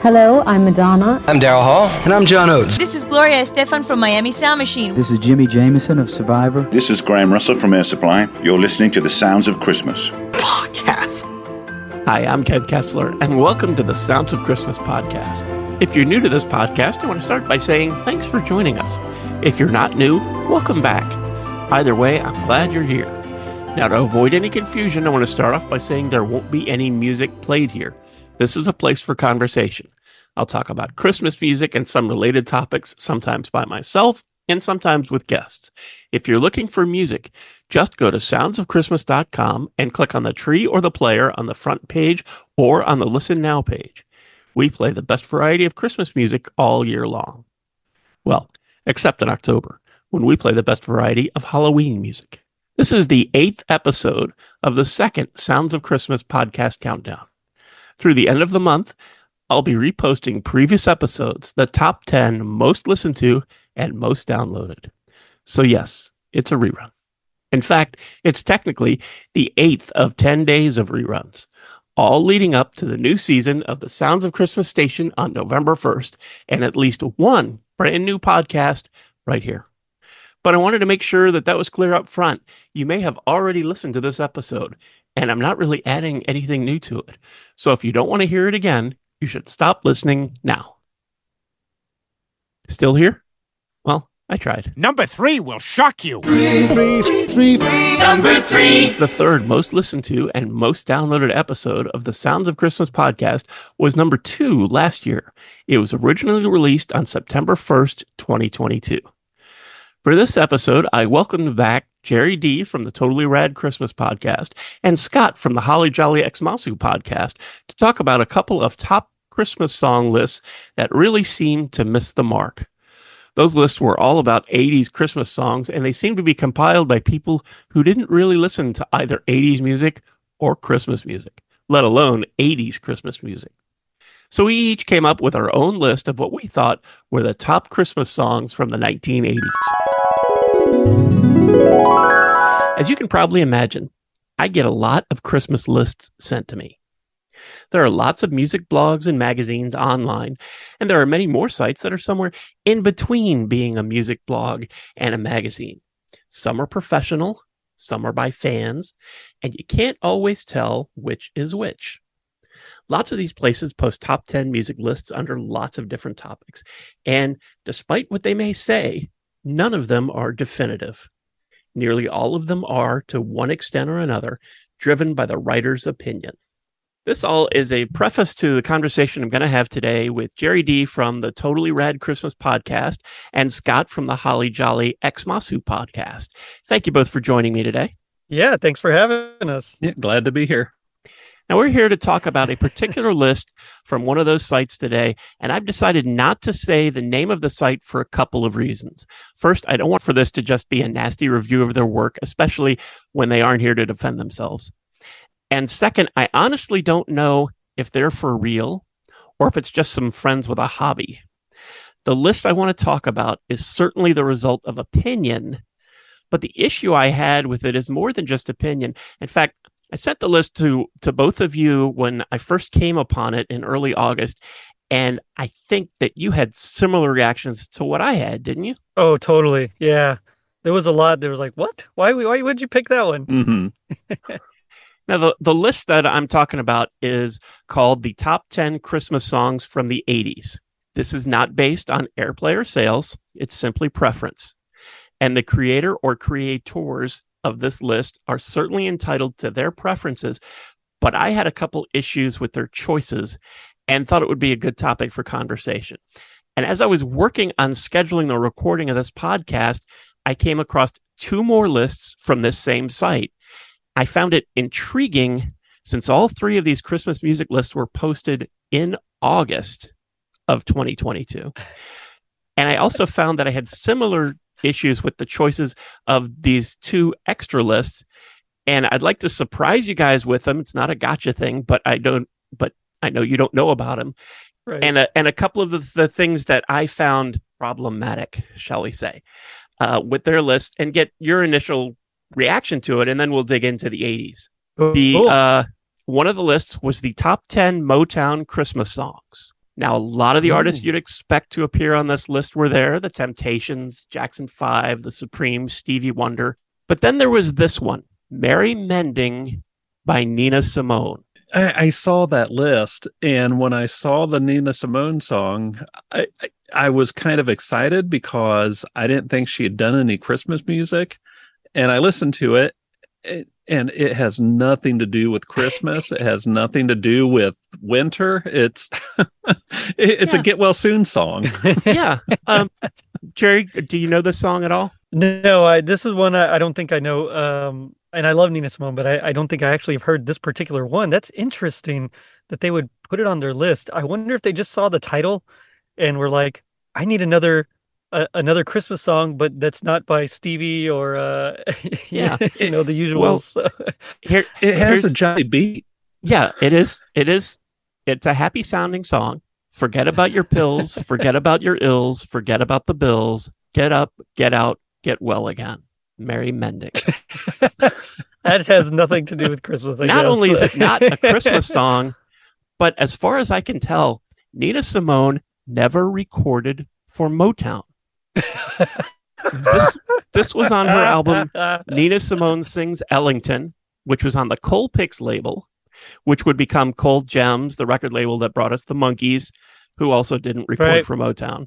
Hello, I'm Madonna. I'm Daryl Hall. And I'm John Oates. This is Gloria Estefan from Miami Sound Machine. This is Jimmy Jameson of Survivor. This is Graham Russell from Air Supply. You're listening to The Sounds of Christmas Podcast. Hi, I'm Ken Kessler, and welcome to the Sounds of Christmas podcast. If you're new to this podcast, I want to start by saying thanks for joining us. If you're not new, welcome back. Either way, I'm glad you're here. Now, to avoid any confusion, I want to start off by saying there won't be any music played here. This is a place for conversation. I'll talk about Christmas music and some related topics, sometimes by myself and sometimes with guests. If you're looking for music, just go to soundsofchristmas.com and click on the tree or the player on the front page or on the Listen Now page. We play the best variety of Christmas music all year long. Well, except in October, when we play the best variety of Halloween music. This is the 8th episode of the second Sounds of Christmas podcast countdown. Through the end of the month, I'll be reposting previous episodes, the top 10 most listened to and most downloaded. So yes, it's a rerun. In fact, it's technically the 8th of 10 days of reruns, all leading up to the new season of the Sounds of Christmas station on November 1st, and at least one brand new podcast right here. But I wanted to make sure that was clear up front. You may have already listened to this episode, and I'm not really adding anything new to it. So if you don't want to hear it again, you should stop listening now. Still here? Well, I tried. Number 3 will shock you. Number 3. The third most listened to and most downloaded episode of the Sounds of Christmas podcast was number 2 last year. It was originally released on September 1st, 2022. For this episode, I welcomed back Jerry D. from the Totally Rad Christmas podcast and Scott from the Holly Jolly Xmasu podcast to talk about a couple of top Christmas song lists that really seemed to miss the mark. Those lists were all about 80s Christmas songs, and they seemed to be compiled by people who didn't really listen to either 80s music or Christmas music, let alone 80s Christmas music. So we each came up with our own list of what we thought were the top Christmas songs from the 1980s. As you can probably imagine, I get a lot of Christmas lists sent to me. There are lots of music blogs and magazines online, and there are many more sites that are somewhere in between being a music blog and a magazine. Some are professional, some are by fans, and you can't always tell which is which. Lots of these places post top 10 music lists under lots of different topics, and despite what they may say, none of them are definitive. Nearly all of them are, to one extent or another, driven by the writer's opinion. This all is a preface to the conversation I'm going to have today with Jerry D. from the Totally Rad Christmas podcast and Scott from the Holly Jolly Xmasu podcast. Thank you both for joining me today. Yeah, thanks for having us. Yeah, glad to be here. Now, we're here to talk about a particular list from one of those sites today, and I've decided not to say the name of the site for a couple of reasons. First, I don't want for this to just be a nasty review of their work, especially when they aren't here to defend themselves. And second, I honestly don't know if they're for real or if it's just some friends with a hobby. The list I want to talk about is certainly the result of opinion, but the issue I had with it is more than just opinion. In fact, I sent the list to both of you when I first came upon it in early August, and I think that you had similar reactions to what I had, didn't you? Oh, totally. Yeah. There was a lot. There was like, what? Why would you pick that one? Mm-hmm. Now, the list that I'm talking about is called the Top 10 Christmas Songs from the 80s. This is not based on airplay or sales. It's simply preference. And the creator or creators of this list are certainly entitled to their preferences, but I had a couple issues with their choices and thought it would be a good topic for conversation. And as I was working on scheduling the recording of this podcast, I came across 2 more lists from this same site. I found it intriguing since all 3 of these Christmas music lists were posted in August of 2022. And I also found that I had similar issues with the choices of these 2 extra lists, and I'd like to surprise you guys with them. It's not a gotcha thing, but I know you don't know about them. Right. And a couple of the things that I found problematic, shall we say, with their list, and get your initial reaction to it, and then we'll dig into the 80s. Cool. One of the lists was the top 10 Motown Christmas songs. Now, a lot of the artists you'd expect to appear on this list were there: The Temptations, Jackson 5, The Supremes, Stevie Wonder. But then there was this one, Merry Mending by Nina Simone. I saw that list, and when I saw the Nina Simone song, I was kind of excited because I didn't think she had done any Christmas music, and I listened to it, and it has nothing to do with Christmas. It has nothing to do with winter. It's a get well soon song. Yeah. Jerry, do you know this song at all? No, this is one I don't think I know. And I love Nina Simone, but I don't think I actually have heard this particular one. That's interesting that they would put it on their list. I wonder if they just saw the title and were like, I need another Christmas song, but that's not by Stevie or Yeah. the usuals. Well, It has a jolly beat. Yeah, it is. It's a happy sounding song. Forget about your pills, forget about your ills, forget about the bills. Get up, get out, get well again. Merry Mending. That has nothing to do with Christmas. I Not guess. only is it not a Christmas song, but as far as I can tell, Nina Simone never recorded for Motown. This was on her album Nina Simone Sings Ellington, which was on the Colpix label, which would become Cold Gems, the record label that brought us the Monkees, who also didn't record for Motown.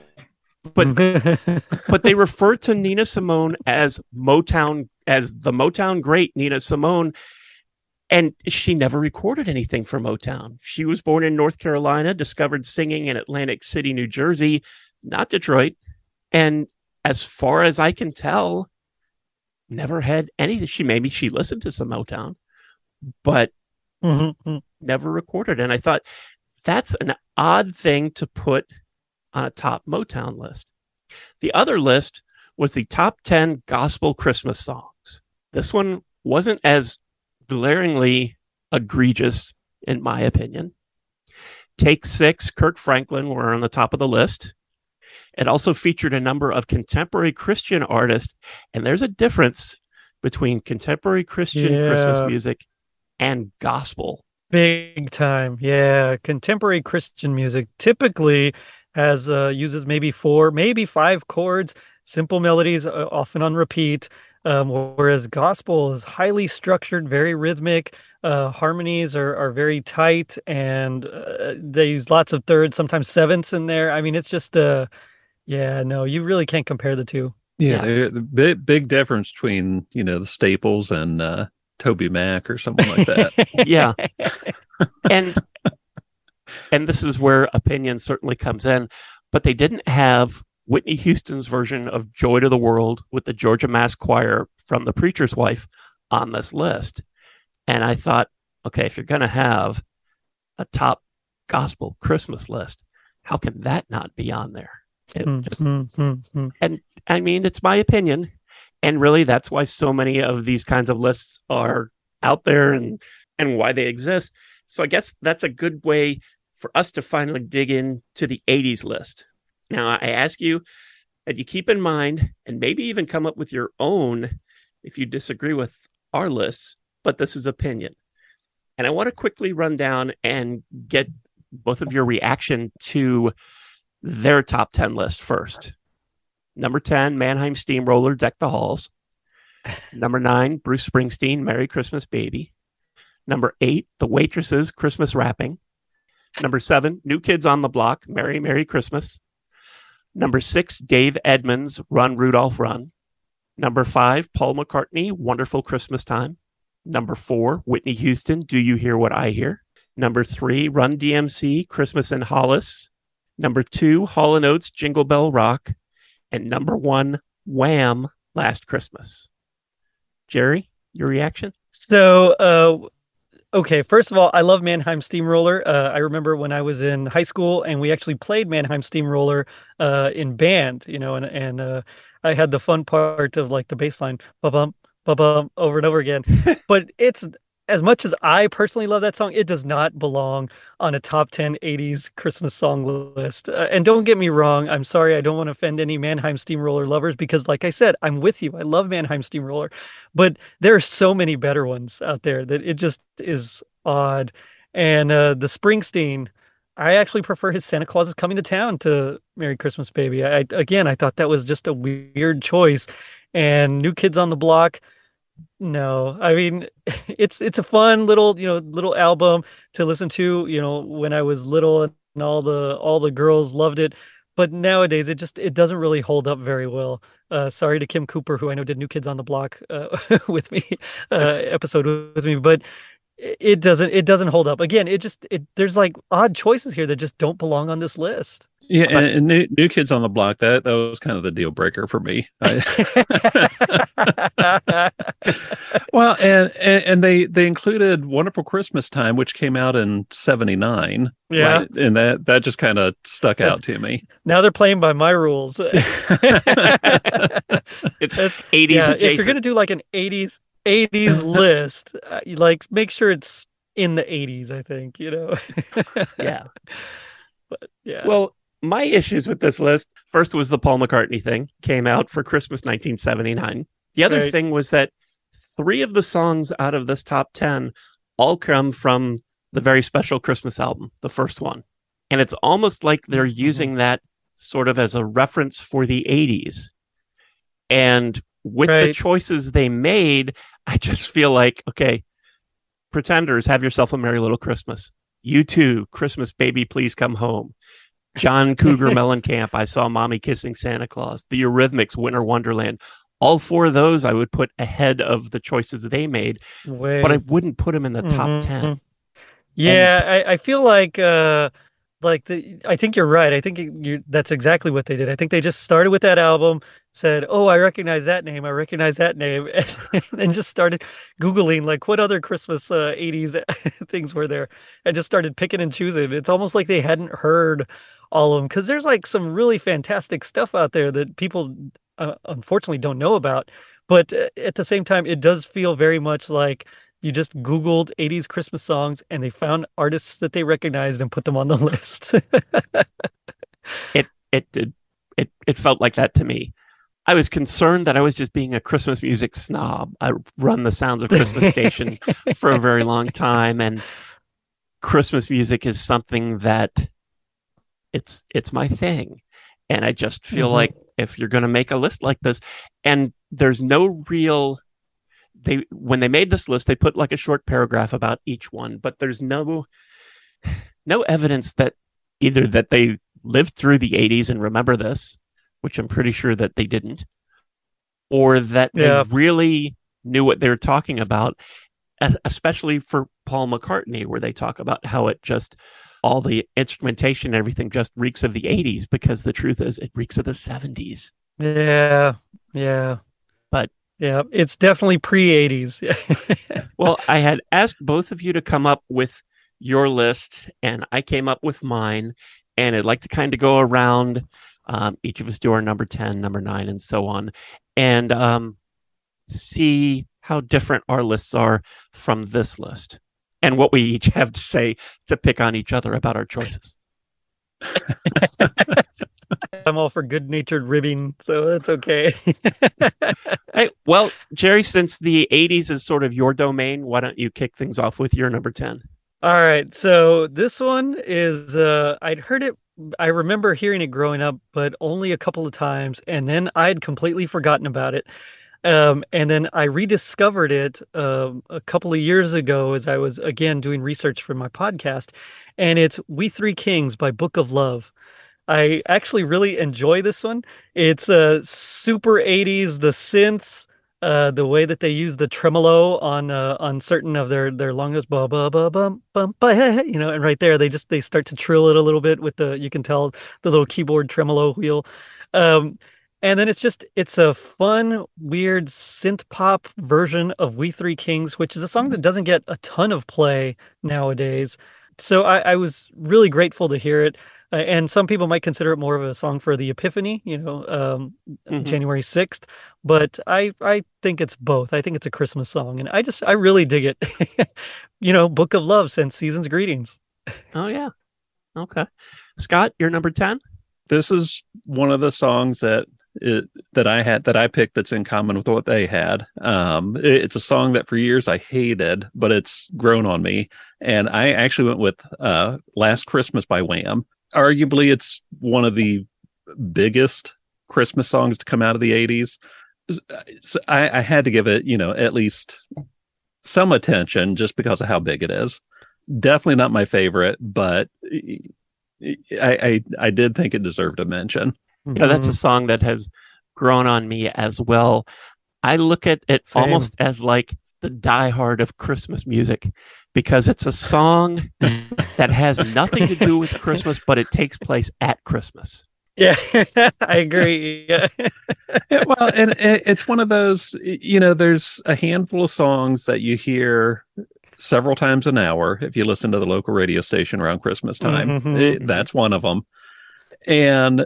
But they refer to Nina Simone as the Motown great Nina Simone, and she never recorded anything for Motown. She was born in North Carolina, discovered singing in Atlantic City, New Jersey, not Detroit, and as far as I can tell, never had any. She listened to some Motown, but never recorded. And I thought that's an odd thing to put on a top Motown list. The other list was the top 10 gospel Christmas songs. This one wasn't as glaringly egregious, in my opinion. Take Six, Kirk Franklin were on the top of the list. It also featured a number of contemporary Christian artists, and there's a difference between contemporary Christian Christmas music and gospel. Big time. Yeah. Contemporary Christian music typically has uses maybe 4, maybe 5 chords, simple melodies, often on repeat. Whereas gospel is highly structured, very rhythmic. Harmonies are very tight, and they use lots of thirds, sometimes sevenths in there. I mean, it's just you really can't compare the two. Yeah. There's the big difference between the Staples and Toby Mac or someone like that. Yeah. And this is where opinion certainly comes in, but they didn't have Whitney Houston's version of Joy to the World with the Georgia Mass Choir from The Preacher's Wife on this list. And I thought, okay, if you're going to have a top gospel Christmas list, how can that not be on there? And I mean, it's my opinion. And really, that's why so many of these kinds of lists are out there and why they exist. So I guess that's a good way for us to finally dig into the 80s list. Now, I ask you that you keep in mind and maybe even come up with your own if you disagree with our lists, but this is opinion. And I want to quickly run down and get both of your reaction to their top 10 list first. Number 10, Mannheim Steamroller, Deck the Halls. Number 9, Bruce Springsteen, Merry Christmas Baby. Number 8, The Waitresses, Christmas Wrapping. Number 7, New Kids on the Block, Merry Merry Christmas. Number 6, Dave Edmunds, Run Rudolph Run. Number 5, Paul McCartney, Wonderful Christmas Time. Number 4, Whitney Houston, Do You Hear What I Hear? Number 3, Run DMC, Christmas in Hollis. Number 2, Hall & Oates, Jingle Bell Rock. And number 1, Wham! Last Christmas. Jerry, your reaction? So, okay, first of all, I love Mannheim Steamroller. I remember when I was in high school and we actually played Mannheim Steamroller in band, and I had the fun part of like the bass line, ba-bum, ba-bum, over and over again. But it's, as much as I personally love that song, it does not belong on a top 10 80s Christmas song list. And don't get me wrong, I'm sorry, I don't want to offend any Mannheim Steamroller lovers because, like I said, I'm with you. I love Mannheim Steamroller. But there are so many better ones out there that it just is odd. And the Springsteen, I actually prefer his Santa Claus is Coming to Town to Merry Christmas Baby. I thought that was just a weird choice. And New Kids on the Block, no. I mean, it's a fun little, little album to listen to, when I was little and all the girls loved it. But nowadays it doesn't really hold up very well. Sorry to Kim Cooper, who I know did New Kids on the Block with me, episode with me, but it doesn't hold up. Again, there's like odd choices here that just don't belong on this list. Yeah, and New Kids on the Block, that was kind of the deal breaker for me. Well, and they included Wonderful Christmas Time, which came out in '79. Yeah, right? And that just kind of stuck out to me. Now they're playing by my rules. It's 80s adjacent. If you're gonna do like an 80s list, you like make sure it's in the 80s. I think Yeah. But yeah. Well, my issues with this list, first was the Paul McCartney thing, came out for Christmas 1979. The other Right. thing was that 3 of the songs out of this top 10 all come from the very special Christmas album, the first one. And it's almost like they're using that sort of as a reference for the 80s. And with the Right. choices they made, I just feel like, okay, Pretenders, Have Yourself a Merry Little Christmas. U2, Christmas Baby, Please Come Home. John Cougar Mellencamp, I Saw Mommy Kissing Santa Claus. The Eurythmics, Winter Wonderland. All 4 of those I would put ahead of the choices they made, but I wouldn't put them in the top 10. Yeah, I feel like I think you're right. I think that's exactly what they did. I think they just started with that album, said, "Oh, I recognize that name. I recognize that name," and just started Googling like what other Christmas 80s things were there, and just started picking and choosing. It's almost like they hadn't heard all of them because there's like some really fantastic stuff out there that people unfortunately don't know about. But at the same time, it does feel very much like you just Googled 80s Christmas songs and they found artists that they recognized and put them on the list. It felt like that to me. I was concerned that I was just being a Christmas music snob. I run the Sounds of Christmas station for a very long time, and Christmas music is something that it's my thing. And I just feel like if you're going to make a list like this, and there's no real, when they made this list, they put like a short paragraph about each one, but there's no evidence that either that they lived through the 80s and remember this, which I'm pretty sure that they didn't, or that they really knew what they were talking about, especially for Paul McCartney, where they talk about how it just, all the instrumentation and everything just reeks of the 80s, because the truth is it reeks of the 70s. Yeah. But yeah, it's definitely pre-80s. Well, I had asked both of you to come up with your list, and I came up with mine, and I'd like to kind of go around, each of us do our number 10, number 9, and so on, and see how different our lists are from this list, and what we each have to say to pick on each other about our choices. I'm all for good-natured ribbing, so that's okay. Hey, well, Jerry, since the 80s is sort of your domain, why don't you kick things off with your number 10? All right, so this one is I'd heard it, I remember hearing it growing up, but only a couple of times, and then I'd completely forgotten about it. And then I rediscovered it a couple of years ago as I was again doing research for my podcast, and it's "We Three Kings" by Book of Love. I actually really enjoy this one. It's super 80s, the synths, the way that they use the tremolo on certain of their long notes, ba ba ba bum bum ba, and right there they start to trill it a little bit with you can tell the little keyboard tremolo wheel. And then it's a fun, weird synth pop version of "We Three Kings," which is a song that doesn't get a ton of play nowadays. So I was really grateful to hear it. And some people might consider it more of a song for the Epiphany, January 6th. But I think it's both. I think it's a Christmas song. And I really dig it. Book of Love sends season's greetings. Oh, yeah. Okay. Scott, you're number 10? This is one of the songs that that I picked that's in common with what they had. It's a song that for years I hated, but it's grown on me. And I actually went with Last Christmas by Wham. Arguably, it's one of the biggest Christmas songs to come out of the 80s. So I had to give it, at least some attention just because of how big it is. Definitely not my favorite, but I did think it deserved a mention. Yeah, that's a song that has grown on me as well. I look at it almost as like the Die Hard of Christmas music, because it's a song that has nothing to do with Christmas, but it takes place at Christmas. Yeah, I agree. Yeah. Well, and it's one of those, there's a handful of songs that you hear several times an hour if you listen to the local radio station around Christmas time. That's one of them. And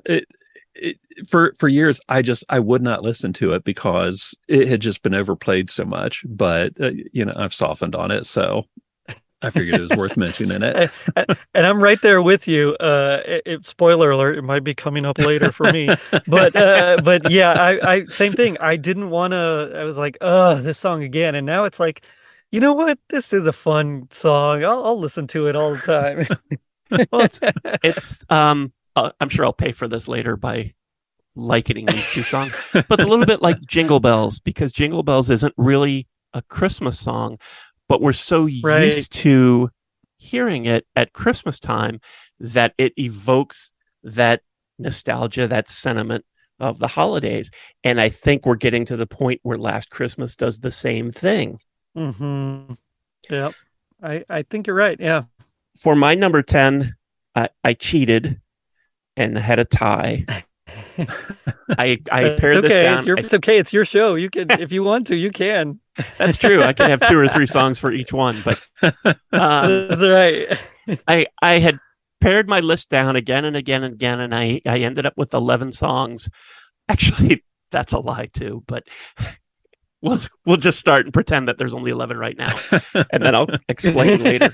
for years, I would not listen to it because it had just been overplayed so much. But, I've softened on it. So I figured it was worth mentioning it. And I'm right there with you. Spoiler alert, it might be coming up later for me. But yeah, I same thing. I didn't want to, I was like, this song again. And now it's like, you know what? This is a fun song. I'll listen to it all the time. Well, it's I'm sure I'll pay for this later by likening these two songs. But it's a little bit like Jingle Bells, because Jingle Bells isn't really a Christmas song, but we're so used to hearing it at Christmas time that it evokes that nostalgia, that sentiment of the holidays. And I think we're getting to the point where Last Christmas does the same thing. Mm-hmm. Yep. I think you're right. Yeah. For my number 10, I cheated and had a tie. I pared this down. It's okay. It's your show. You can, if you want to, you can. That's true. I can have 2 or 3 songs for each one, but that's right. I had pared my list down again and again and again, and I ended up with 11 songs. Actually, that's a lie too, but we'll just start and pretend that there's only 11 right now, and then I'll explain later.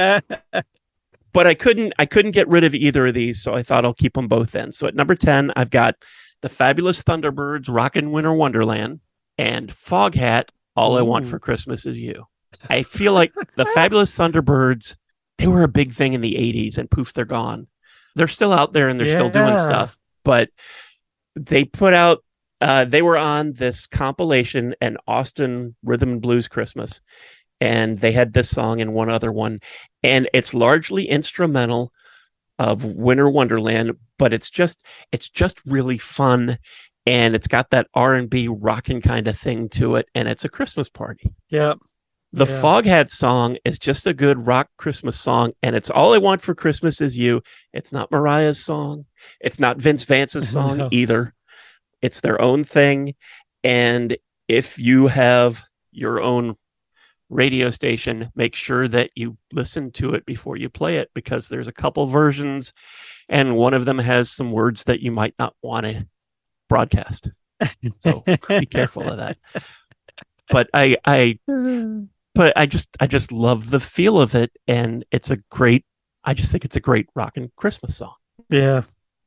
But I couldn't get rid of either of these, so I thought I'll keep them both in. So at number 10, I've got the Fabulous Thunderbirds, Rockin' Winter Wonderland, and Foghat, All I Want for Christmas Is You. I feel like the Fabulous Thunderbirds, they were a big thing in the 80s, and poof, they're gone. They're still out there, and they're still doing stuff, but they put out, they were on this compilation, An Austin Rhythm and Blues Christmas, and they had this song and one other one, and it's largely instrumental of Winter Wonderland, but it's just really fun, and it's got that R&B rockin' kind of thing to it, and it's a Christmas party. Yeah. The Foghat song is just a good rock Christmas song, and it's All I Want for Christmas Is You. It's not Mariah's song. It's not Vince Vance's song either. It's their own thing, and if you have your own radio station, make sure that you listen to it before you play it, because there's a couple versions and one of them has some words that you might not want to broadcast. So be careful of that. But I just love the feel of it, and I just think it's a great rockin' Christmas song. Yeah.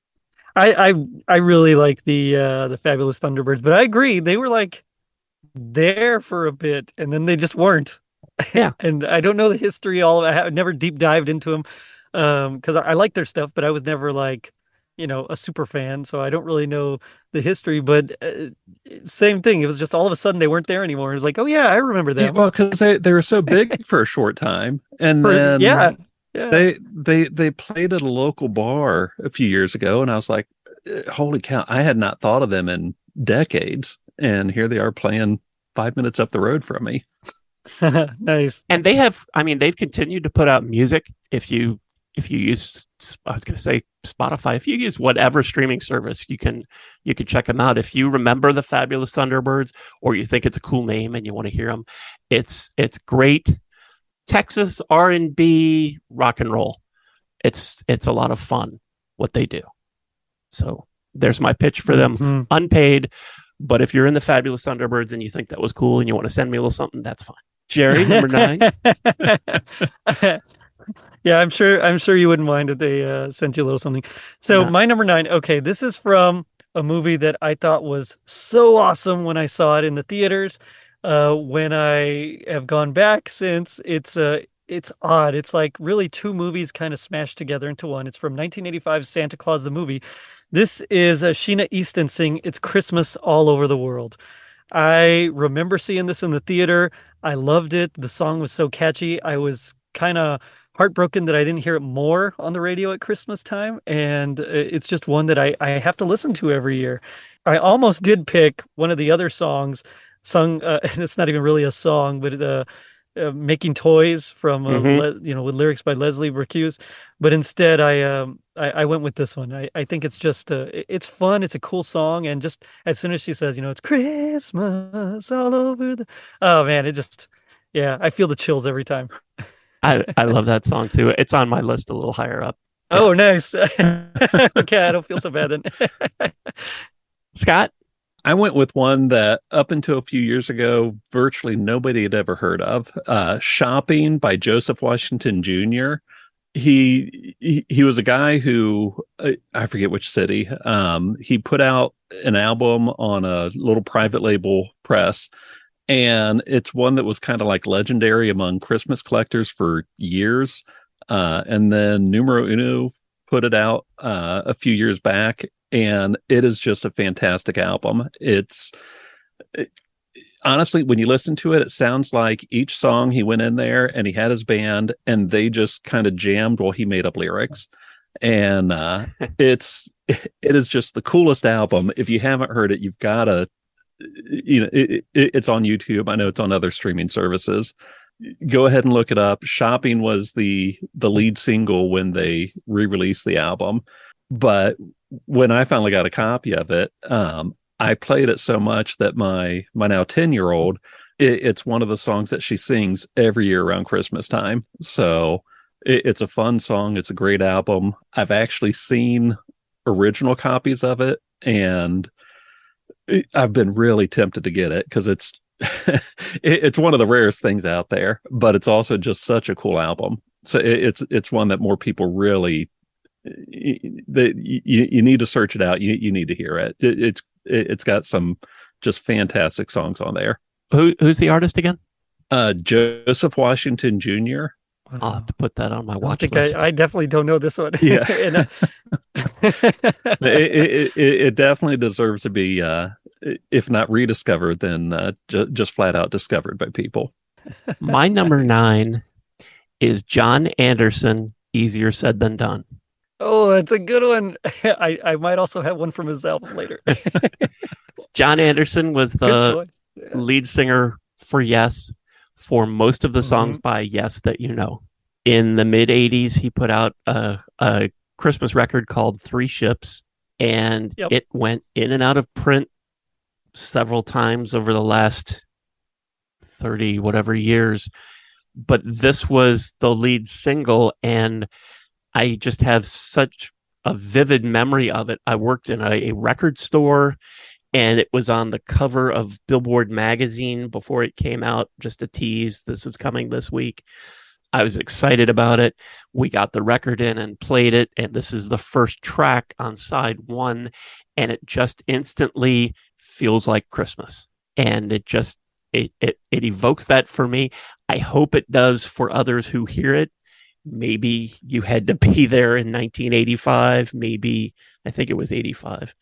I really like the Fabulous Thunderbirds, but I agree, they were like there for a bit and then they just weren't. Yeah. And I don't know the history all of it. I never deep dived into them because I like their stuff, but I was never like, a super fan, so I don't really know the history. But same thing, it was just all of a sudden they weren't there anymore. It was like, oh yeah, I remember them. Yeah, well, because they were so big for a short time, and then they played at a local bar a few years ago, and I was like, holy cow, I had not thought of them in decades. And here they are playing 5 minutes up the road from me. Nice. And they've continued to put out music. If you use, I was going to say Spotify, if you use whatever streaming service, you can check them out. If you remember the Fabulous Thunderbirds, or you think it's a cool name and you want to hear them, it's great Texas R&B rock and roll. It's a lot of fun what they do. So there's my pitch for them, unpaid. But if you're in the Fabulous Thunderbirds and you think that was cool and you want to send me a little something, that's fine. Jerry, number 9. Yeah, I'm sure you wouldn't mind if they sent you a little something. So my number 9. Okay, this is from a movie that I thought was so awesome when I saw it in the theaters. When I have gone back since, it's odd. It's like really two movies kind of smashed together into one. It's from 1985's Santa Claus the movie. This is Sheena Easton sing "It's Christmas All Over the World." I remember seeing this in the theater. I loved it. The song was so catchy. I was kind of heartbroken that I didn't hear it more on the radio at Christmas time. And it's just one that I have to listen to every year. I almost did pick one of the other songs sung. It's not even really a song, but Making Toys from, with lyrics by Leslie Bricusse. But instead, I went with this one. I think it's just it's fun. It's a cool song, and just as soon as she says, it's Christmas all over the, oh man, yeah, I feel the chills every time. I love that song too. It's on my list a little higher up. Oh, nice. Okay, I don't feel so bad then. Scott? I went with one that up until a few years ago, virtually nobody had ever heard of. Shopping by Joseph Washington Jr. He was a guy who, I forget which city, he put out an album on a little private label press, and it's one that was kind of like legendary among Christmas collectors for years. And then Numero Uno put it out a few years back, and it is just a fantastic album. Honestly, when you listen to it, it sounds like each song he went in there and he had his band and they just kind of jammed while he made up lyrics. And it is just the coolest album. If you haven't heard it, you've got to, it's on YouTube. I know it's on other streaming services. Go ahead and look it up. Shopping was the lead single when they re-released the album. But when I finally got a copy of it, I played it so much that my now 10-year-old, it's one of the songs that she sings every year around Christmas time. So it's a fun song. It's a great album. I've actually seen original copies of it, and I've been really tempted to get it because it's it's one of the rarest things out there, but it's also just such a cool album. So it's one that more people really, you need to search it out. You need to hear it. It's got some just fantastic songs on there. Who's the artist again? Joseph Washington Jr. I'll have to put that on my watch list. I definitely don't know this one. Yeah. It definitely deserves to be, if not rediscovered, then just flat out discovered by people. My number 9 is John Anderson, Easier Said Than Done. Oh, that's a good one. I might also have one from his album later. John Anderson was the lead singer for Yes for most of the songs by Yes that you know. In the mid-'80s, he put out a Christmas record called Three Ships, and it went in and out of print several times over the last 30 whatever years. But this was the lead single, and I just have such a vivid memory of it. I worked in a record store, and it was on the cover of Billboard magazine before it came out, just a tease. This is coming this week. I was excited about it. We got the record in and played it, and this is the first track on side 1, and it just instantly feels like Christmas. And it just, it evokes that for me. I hope it does for others who hear it. Maybe you had to be there in 1985. Maybe, I think it was 85.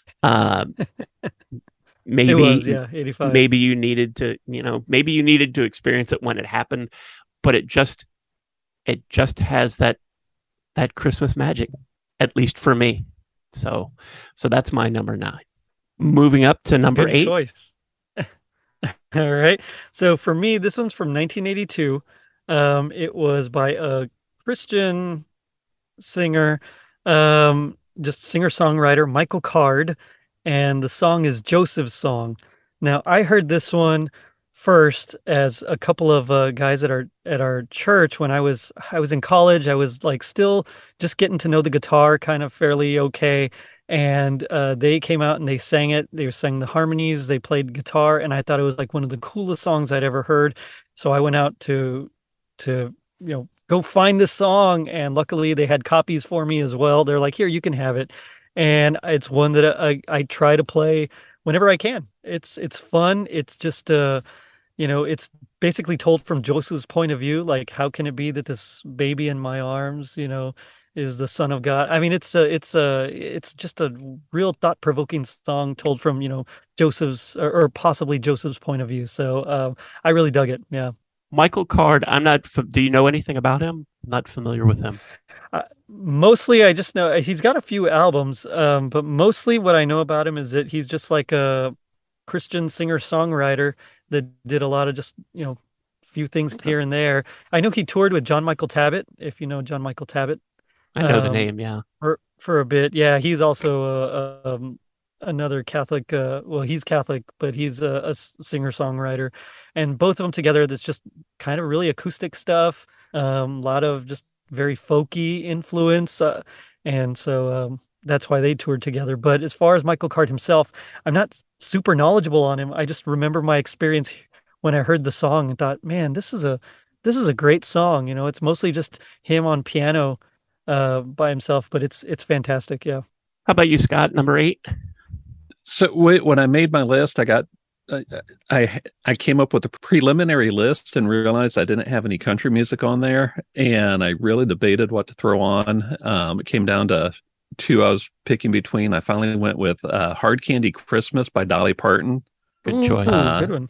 Maybe it was, 85. Maybe you needed to, maybe you needed to experience it when it happened, but it just has that Christmas magic, at least for me. So that's my number 9. Moving up to number 8. Choice. All right. So for me, this one's from 1982. It was by a Christian singer, just singer-songwriter, Michael Card, and the song is Joseph's Song. Now, I heard this one first as a couple of guys at our church when I was in college. I was like still just getting to know the guitar kind of fairly okay, and they came out and they sang it. They sang the harmonies, they played guitar, and I thought it was like one of the coolest songs I'd ever heard. So I went out to go find this song, and luckily they had copies for me as well. They're like, here, you can have it. and it's one that I try to play whenever I can. It's fun. It's just it's basically told from Joseph's point of view. Like, how can it be that this baby in my arms, is the son of God? I mean, it's just a real thought-provoking song told from, Joseph's or possibly Joseph's point of view. So I really dug it. Yeah. Michael Card, do you know anything about him? I'm not familiar with him. Mostly, I just know he's got a few albums, but mostly what I know about him is that he's just like a Christian singer-songwriter that did a lot of just, few things here and there. I know he toured with John Michael Tabbitt, if you know John Michael Tabbitt. I know the name, yeah. For a bit. Yeah, he's also another Catholic, well, he's Catholic, but he's a singer-songwriter. And both of them together, that's just kind of really acoustic stuff, a lot of just very folky influence, and so that's why they toured together. But as far as Michael Card himself, I'm not super knowledgeable on him. I just remember my experience when I heard the song and thought, man, this is a great song. It's mostly just him on piano by himself, but it's fantastic. Yeah. How about you, Scott? Number 8. So when I made my list, I came up with a preliminary list and realized I didn't have any country music on there, and I really debated what to throw on. It came down to 2 I was picking between. I finally went with "Hard Candy Christmas" by Dolly Parton. Good choice. Good one.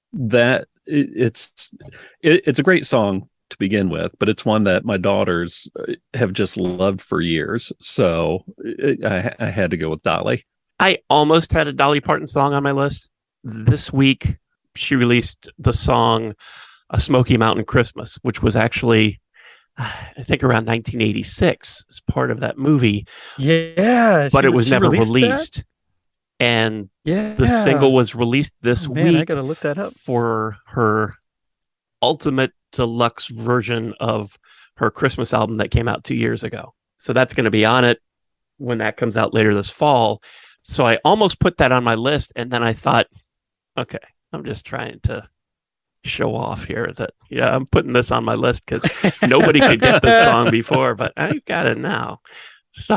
It's a great song to begin with, but it's one that my daughters have just loved for years. So I had to go with Dolly. I almost had a Dolly Parton song on my list. This week, she released the song "A Smoky Mountain Christmas," which was actually, I think, around 1986 as part of that movie. Yeah. But it was never released. That? And the single was released this week. I gotta look that up. For her ultimate deluxe version of her Christmas album that came out 2 years ago. So that's going to be on it when that comes out later this fall. So I almost put that on my list, and then I thought, okay, I'm just trying to show off here that, I'm putting this on my list because nobody could get this song before, but I got it now. So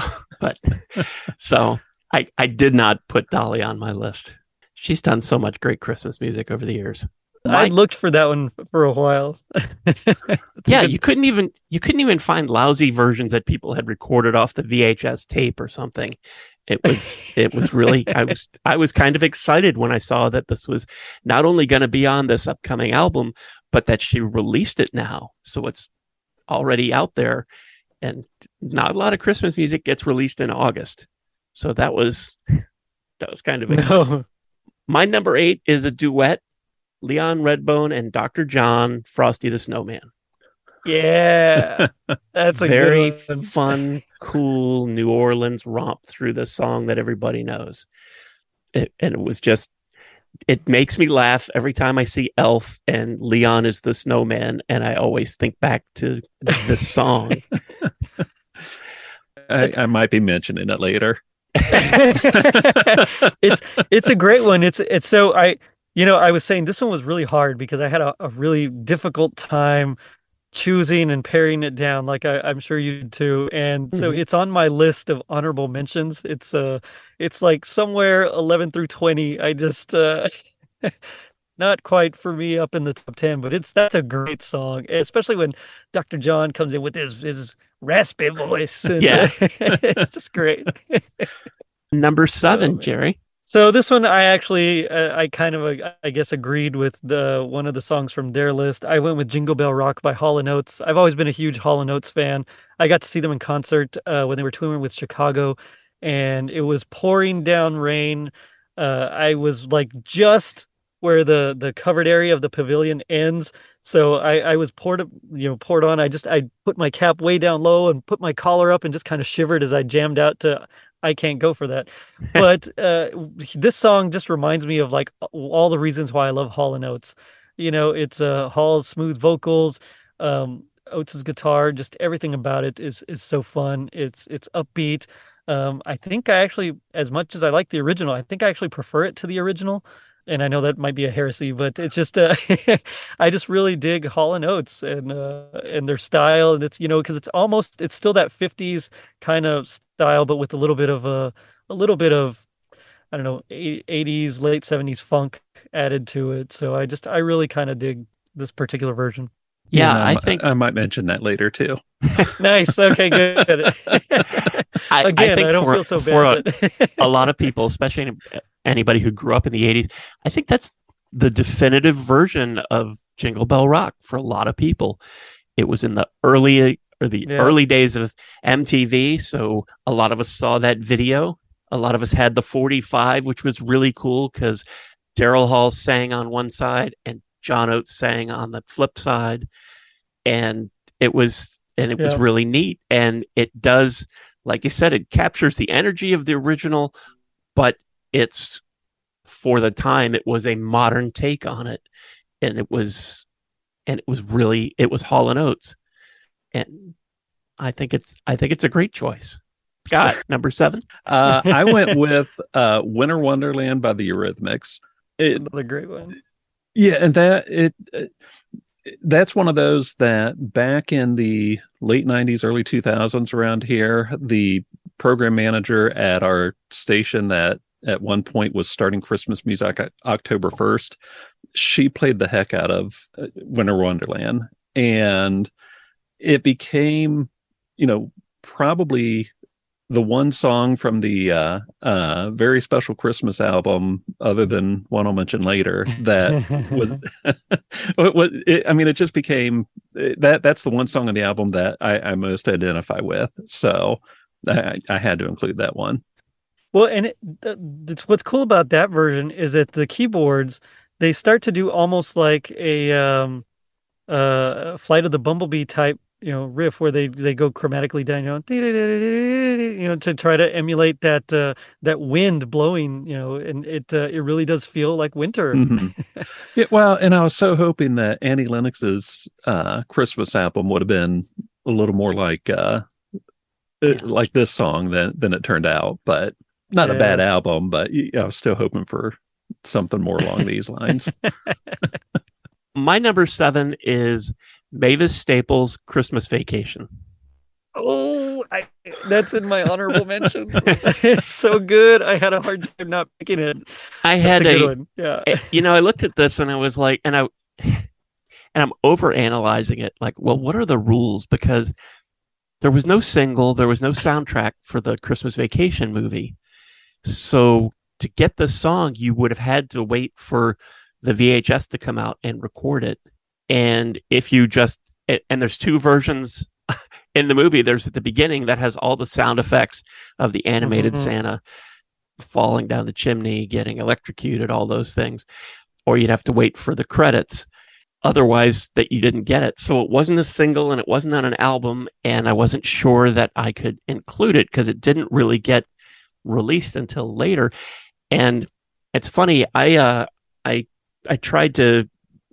I did not put Dolly on my list. She's done so much great Christmas music over the years. I looked for that one for a while. Yeah, you couldn't even find lousy versions that people had recorded off the VHS tape or something. It was really, I was kind of excited when I saw that this was not only going to be on this upcoming album, but that she released it now. So it's already out there, and not a lot of Christmas music gets released in August. So that was kind of exciting. No. My number 8 is a duet, Leon Redbone and Dr. John, Frosty the Snowman. Yeah, that's a very good one. fun, cool New Orleans romp through the song that everybody knows. And it was just, it makes me laugh every time I see Elf and Leon is the snowman, and I always think back to this song. I might be mentioning it later. It's a great one. It's so I was saying this one was really hard because I had a really difficult time choosing and paring it down, like I'm sure you did too. And so it's on my list of honorable mentions. It's like somewhere 11 through 20. I just not quite for me up in the top 10, but that's a great song, especially when Dr. John comes in with his raspy voice. And, yeah, it's just great. Number 7, Jerry. So this one, I actually, I kind of, I guess, agreed with one of the songs from their list. I went with "Jingle Bell Rock" by Hall & Oates. I've always been a huge Hall & Oates fan. I got to see them in concert when they were touring with Chicago, and it was pouring down rain. I was like just where the covered area of the pavilion ends, so I was poured on. I put my cap way down low and put my collar up and just kind of shivered as I jammed out to "I Can't Go For That." But this song just reminds me of like all the reasons why I love Hall & Oates. It's Hall's smooth vocals, Oates' guitar, just everything about it is so fun. It's upbeat. I think I actually, as much as I like the original, I think I actually prefer it to the original. And I know that might be a heresy, but it's just I just really dig Hall & Oates and their style, and it's because it's still that 50s kind of style, but with a little bit of I don't know, 80s, late 70s funk added to it. So I really kind of dig this particular version. Yeah, And I think I might mention that later too. Nice. Okay, good. I Again, think I don't for feel so for bad. a lot of people, especially anybody who grew up in the 80s, I think that's the definitive version of Jingle Bell Rock for a lot of people. It was in the Yeah. early days of MTV, so a lot of us saw that video. A lot of us had the 45, which was really cool because Daryl Hall sang on one side and John Oates sang on the flip side, and it was Yeah. really neat. And it does, like you said, it captures the energy of the original, but it's for the time it was a modern take on it, and it was Hall and Oates, and I think it's a great choice. Scott, number 7. I went with Winter Wonderland by the Eurythmics. Another great one. Yeah, and that's one of those that back in the late 90s, early 2000s around here, the program manager at our station that at one point was starting Christmas music October 1st, she played the heck out of Winter Wonderland. And it became, probably the one song from the very special Christmas album, other than one I'll mention later, that was, it just became that's the one song on the album that I most identify with. So I had to include that one. Well, and it's what's cool about that version is that the keyboards, they start to do almost like a Flight of the Bumblebee type, riff where they go chromatically down, to try to emulate that wind blowing, and it really does feel like winter. Mm-hmm. Yeah, well, and I was so hoping that Annie Lennox's Christmas album would have been a little more like this song than it turned out, but not a bad album, but I was still hoping for something more along these lines. My number 7 is Mavis Staples' Christmas Vacation. Oh, that's in my honorable mention. It's so good. I had a hard time not picking it. I had a good one. Yeah. I looked at this and I was like, and I'm overanalyzing it. Like, well, what are the rules? Because there was no single, there was no soundtrack for the Christmas Vacation movie. So to get the song, you would have had to wait for the VHS to come out and record it. And if you and there's 2 versions in the movie. There's at the beginning that has all the sound effects of the animated Santa falling down the chimney, getting electrocuted, all those things. Or you'd have to wait for the credits. Otherwise, that you didn't get it. So it wasn't a single and it wasn't on an album. And I wasn't sure that I could include it because it didn't really get released until later. And it's funny. I tried to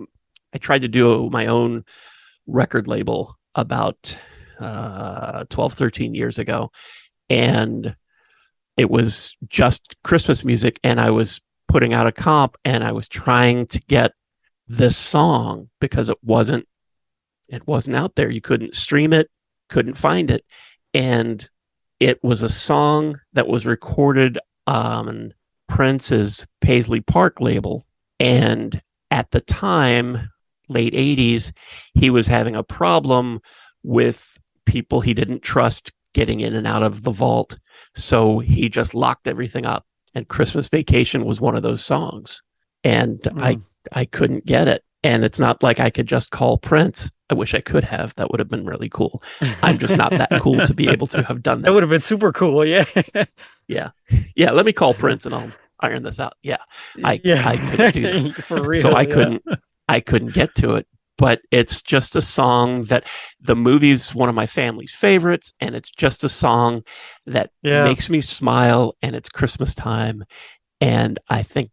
do my own record label about 12, 13 years ago. And it was just Christmas music. And I was putting out a comp and I was trying to get this song because it wasn't out there. You couldn't stream it, couldn't find it. And it was a song that was recorded on Prince's Paisley Park label. And at the time, late 80s, he was having a problem with people he didn't trust getting in and out of the vault. So he just locked everything up. And Christmas Vacation was one of those songs. And I couldn't get it. And it's not like I could just call Prince. I wish I could have. That would have been really cool. I'm just not that cool to be able to have done that. That would have been super cool. Yeah. Yeah. Let me call Prince and I'll iron this out. Yeah. I couldn't do that. For real, so I couldn't get to it. But it's just a song that the movie's one of my family's favorites. And it's just a song that makes me smile. And it's Christmas time. And I think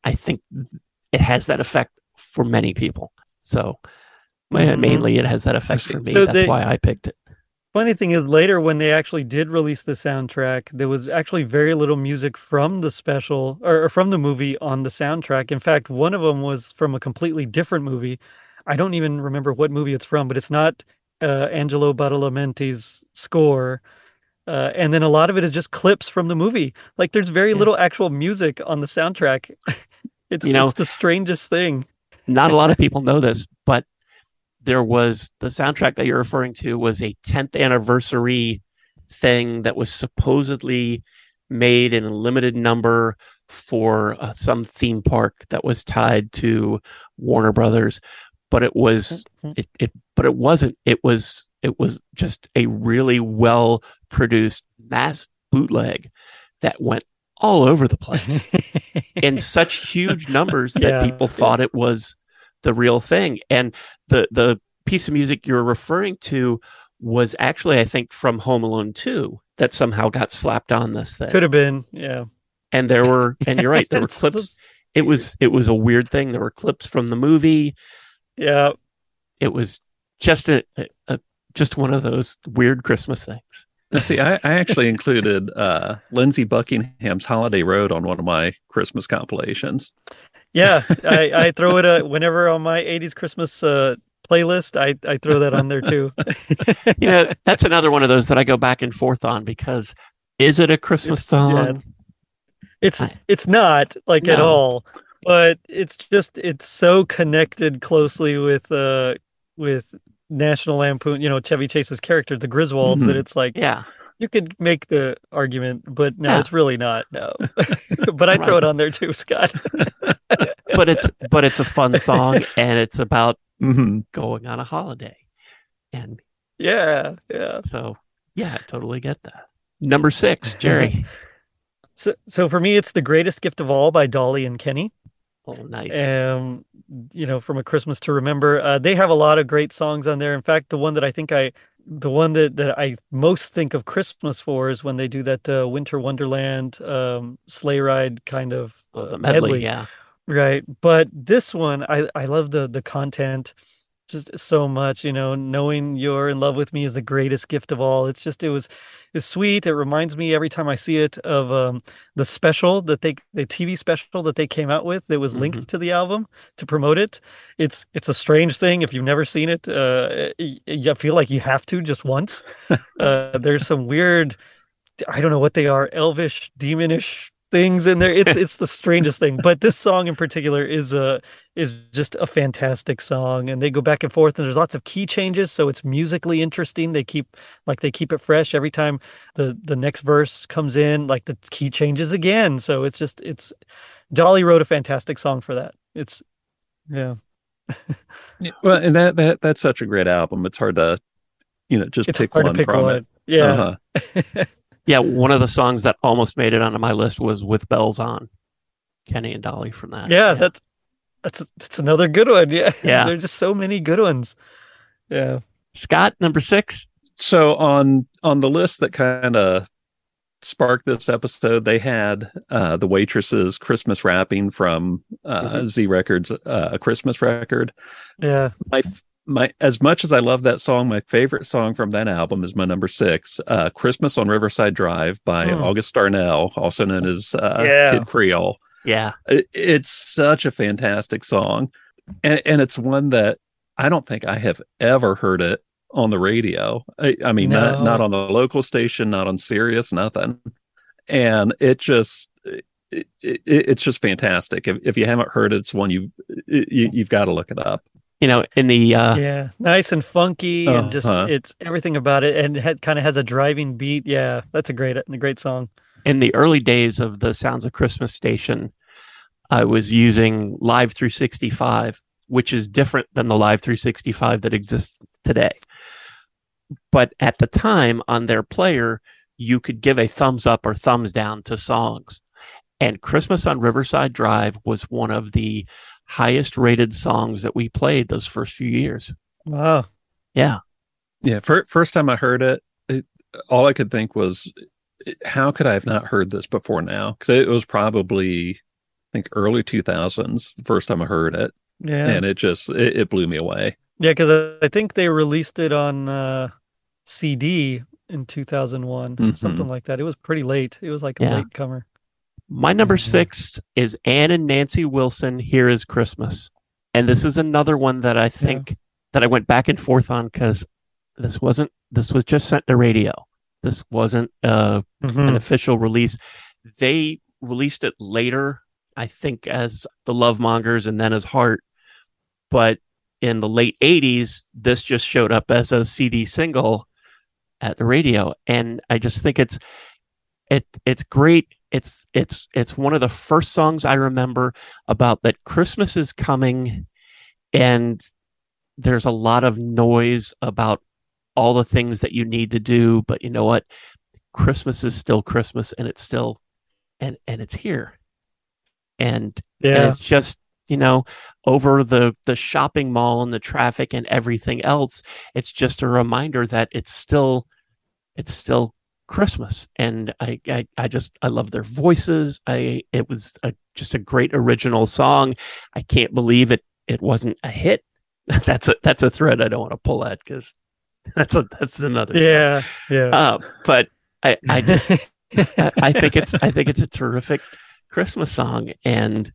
it has that effect for many people. So mainly it has that effect for me. That's why I picked it. Funny thing is, later when they actually did release the soundtrack, there was actually very little music from the special or from the movie on the soundtrack. In fact, one of them was from a completely different movie. I don't even remember what movie it's from, but it's not Angelo Badalamenti's score. And then a lot of it is just clips from the movie. Like there's very Yeah. little actual music on the soundtrack. It's the strangest thing. Not a lot of people know this, but there was the soundtrack that you're referring to was a 10th anniversary thing that was supposedly made in a limited number for some theme park that was tied to Warner Brothers, but it was but it wasn't. It was just a really well produced mass bootleg that went all over the place in such huge numbers that Yeah. people thought it was the real thing. And the piece of music you're referring to was actually, I think, from Home Alone 2 that somehow got slapped on this thing. Could have been, yeah. And there were, and you're right, there were It's clips. It was a weird thing. There were clips from the movie. Yeah. It was just just one of those weird Christmas things. Now, see, I actually included Lindsey Buckingham's Holiday Road on one of my Christmas compilations. Yeah. I throw it whenever on my 80s Christmas playlist, I throw that on there too. That's another one of those that I go back and forth on because is it a Christmas song? Yeah, it's not like at No. all, but it's so connected closely with National Lampoon, Chevy Chase's character, the Griswolds, that it's like, Yeah. you could make the argument, but no, Yeah. it's really not. No, but I throw Right. it on there too, Scott. But it's a fun song and it's about Mm-hmm. going on a holiday. And Yeah. so, yeah, I totally get that. Number 6, Jerry. So for me, it's The Greatest Gift of All by Dolly and Kenny. Oh, nice. From A Christmas to Remember. They have a lot of great songs on there. In fact, the one that I most think of Christmas for is when they do that Winter Wonderland sleigh ride kind of The medley, yeah. Right. But this one, I love the content just so much, knowing you're in love with me is the greatest gift of all. It's sweet. It reminds me every time I see it of the special the TV special that they came out with that was linked to the album to promote it. It's a strange thing if you've never seen it. I feel like you have to just once. There's some weird, I don't know what they are, elvish, demonish things in there. It's the strangest thing. But this song in particular is just a fantastic song, and they go back and forth, and there's lots of key changes, so it's musically interesting. They keep it fresh every time the next verse comes in, like the key changes again. So it's Dolly wrote a fantastic song for that. Yeah. Well, and that's such a great album. It's hard to, just It's pick hard one to pick from one. it. Yeah. Uh-huh. Yeah, one of the songs that almost made it onto my list was With Bells On. Kenny and Dolly from that. Yeah, that's another good one. Yeah. Yeah. There's just so many good ones. Yeah. Scott, number 6. So on the list that kind of sparked this episode, they had the Waitresses Christmas Wrapping from Z Records, a Christmas record. Yeah. My as much as I love that song, my favorite song from that album is my number 6, Christmas on Riverside Drive by August Darnell, also known as Kid Creole. Yeah. It's such a fantastic song. And it's one that I don't think I have ever heard it on the radio. I mean, No. not on the local station, not on Sirius, nothing. And it's just fantastic. If you haven't heard it, it's one you've got to look it up. In the Yeah, nice and funky, and just Uh-huh. it's everything about it, and it kind of has a driving beat. Yeah, that's a great song. in the early days of the Sounds of Christmas station, I was using Live 365, which is different than the Live 365 that exists today. But at the time on their player, you could give a thumbs up or thumbs down to songs. And Christmas on Riverside Drive was one of the highest rated songs that we played those first few years. Wow. Yeah. Yeah, first time I heard it, all I could think was, how could I have not heard this before now? Because it was probably, I think, early 2000s, the first time I heard it. Yeah. And it blew me away. Yeah, because I think they released it on CD in 2001, something like that. It was pretty late. It was like a late comer. My number 6 is Ann and Nancy Wilson, Here is Christmas. And this is another one that I think that I went back and forth on because this was just sent to radio. This wasn't an official release. They released it later, I think, as the Love Mongers and then as Heart. But in the late 80s, this just showed up as a CD single at the radio. And I just think it's great. It's one of the first songs I remember about that Christmas is coming, and there's a lot of noise about all the things that you need to do, but you know what? Christmas is still Christmas, and it's still and it's here. And it's just, over the shopping mall and the traffic and everything else, it's just a reminder that it's still Christmas. And I love their voices. It was just a great original song. I can't believe it wasn't a hit. That's a thread I don't want to pull at, because that's another show. But I just I think it's a terrific Christmas song, and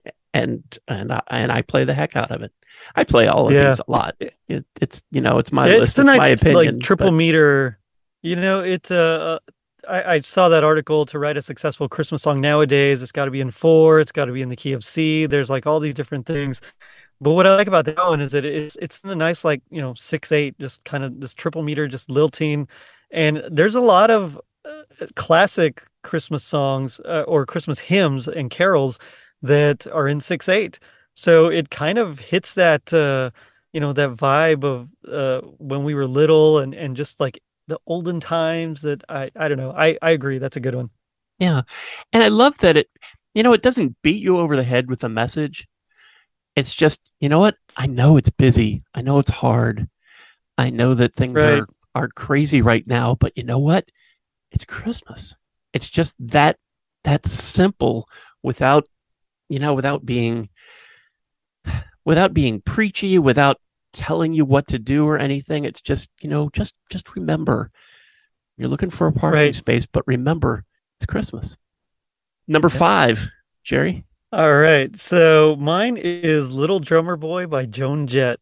I play the heck out of it. I play all of these a lot. It's my list. It's a nice, my opinion, like triple meter. It's I saw that article, to write a successful Christmas song nowadays, it's got to be in 4, it's got to be in the key of C. There's like all these different things. But what I like about that one is that it's in a nice, 6/8, just kind of this triple meter, just lilting. And there's a lot of classic Christmas songs or Christmas hymns and carols that are in 6/8. So it kind of hits that, that vibe of when we were little and just like the olden times that I don't know. I agree. That's a good one. Yeah. And I love that it doesn't beat you over the head with a message. It's just, what? I know it's busy. I know it's hard. I know that things are crazy right now, but you know what? It's Christmas. It's just that simple, without being preachy, without telling you what to do or anything. It's just, just remember, you're looking for a parking space, but remember, it's Christmas. Number 5, Jerry. All right. So mine is Little Drummer Boy by Joan Jett.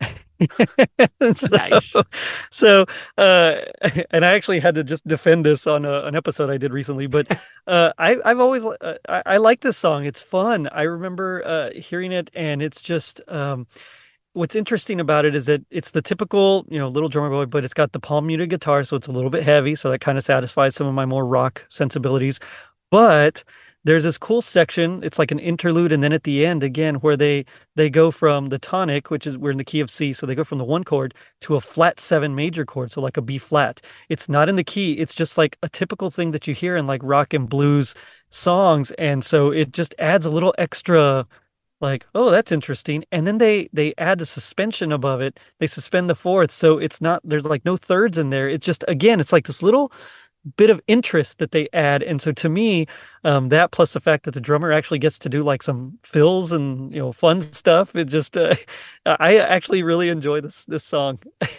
Nice. So, and I actually had to just defend this on an episode I did recently, but I've always I like this song. It's fun. I remember hearing it, and it's just what's interesting about it is that it's the typical Little Drummer Boy, but it's got the palm muted guitar, so it's a little bit heavy, so that kind of satisfies some of my more rock sensibilities. But there's this cool section. It's like an interlude, and then at the end again, where they go from the tonic, which is we're in the key of C, so they go from the 1 chord to a flat 7 major chord, so like a B flat. It's not in the key. It's just like a typical thing that you hear in like rock and blues songs, and so it just adds a little extra, like, oh, that's interesting. And then they add the suspension above it. They suspend the 4th, so it's not, there's like no thirds in there. It's just, again, it's like this little bit of interest that they add. And so to me, that plus the fact that the drummer actually gets to do like some fills and fun stuff, it just I actually really enjoy this song.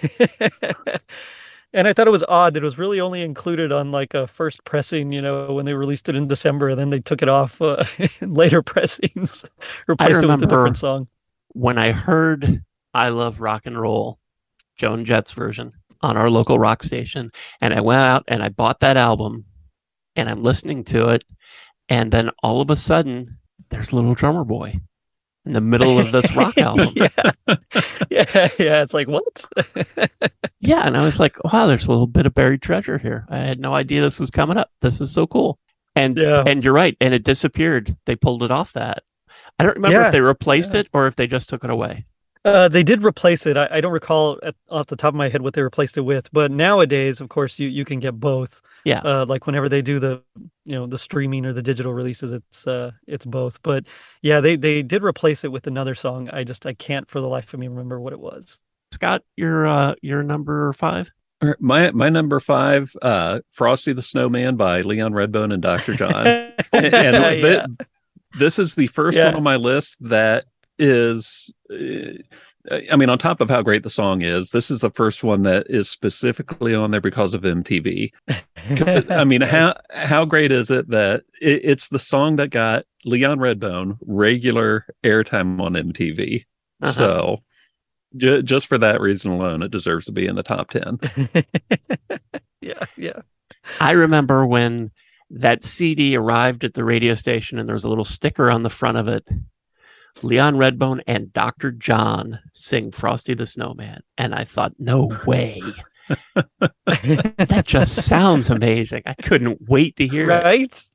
And I thought it was odd that it was really only included on like a first pressing, when they released it in December, and then they took it off in later pressings, replaced it with a different song. When I heard I Love Rock and Roll, Joan Jett's version, on our local rock station, and I went out and I bought that album, and I'm listening to it, and then all of a sudden there's Little Drummer Boy in the middle of this rock album. yeah, it's like, what? Yeah, and I was like, wow, there's a little bit of buried treasure here. I had no idea this was coming up. This is so cool. And you're right, and it disappeared. They pulled it off that. I don't remember if they replaced it or if they just took it away. They did replace it. I don't recall off the top of my head what they replaced it with, but nowadays, of course, you can get both. Yeah. Like whenever they do the the streaming or the digital releases, it's both. But yeah, they did replace it with another song. I can't for the life of me remember what it was. Scott, your number 5. My number 5, Frosty the Snowman by Leon Redbone and Dr. John. and this is the first one on my list that is, on top of how great the song is, this is the first one that is specifically on there because of MTV. How great is it that it's the song that got Leon Redbone regular airtime on MTV? Uh-huh. So just for that reason alone, it deserves to be in the top 10. Yeah. I remember when that CD arrived at the radio station and there was a little sticker on the front of it. Leon Redbone and Dr. John sing Frosty the Snowman. And I thought, no way. That just sounds amazing. I couldn't wait to hear it. Right?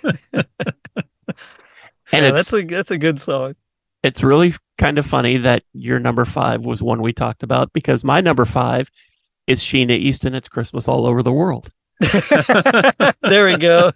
And Yeah, that's a good song. it's really kind of funny that your number 5 was one we talked about, because my number 5 is Sheena Easton, It's Christmas All Over the World. There we go.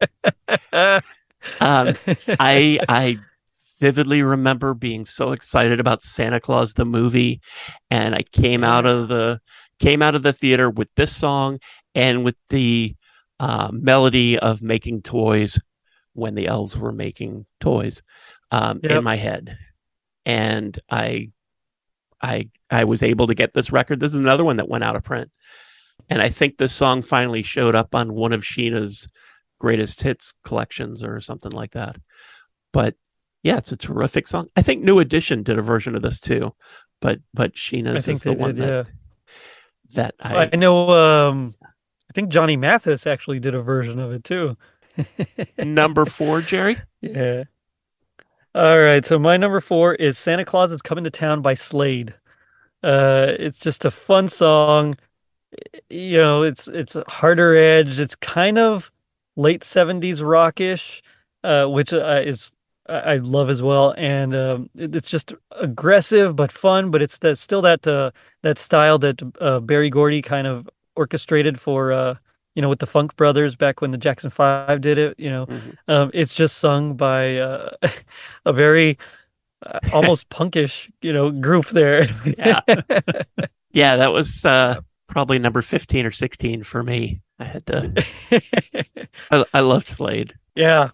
I vividly remember being so excited about Santa Claus the movie, and I came out of the theater with this song and with the melody of Making Toys when the elves were making toys in my head. And I was able to get this record. This is another one that went out of print. And I think this song finally showed up on one of Sheena's greatest hits collections or something like that. But yeah, it's a terrific song. I think New Edition did a version of this too, but Sheena's is the one that I know. I think Johnny Mathis actually did a version of it too. Number 4, Jerry. Yeah. All right. So my number 4 is Santa Claus is Coming to Town by Slade. It's just a fun song. You know, it's harder edge. It's kind of late 70s rockish, which is I love as well. And it's just aggressive but fun, but it's still that style that Berry Gordy kind of orchestrated for with the Funk Brothers back when the Jackson 5 did it. It's just sung by a very almost punkish group there. Yeah, that was probably number 15 or 16 for me. I had to I loved Slade. Yeah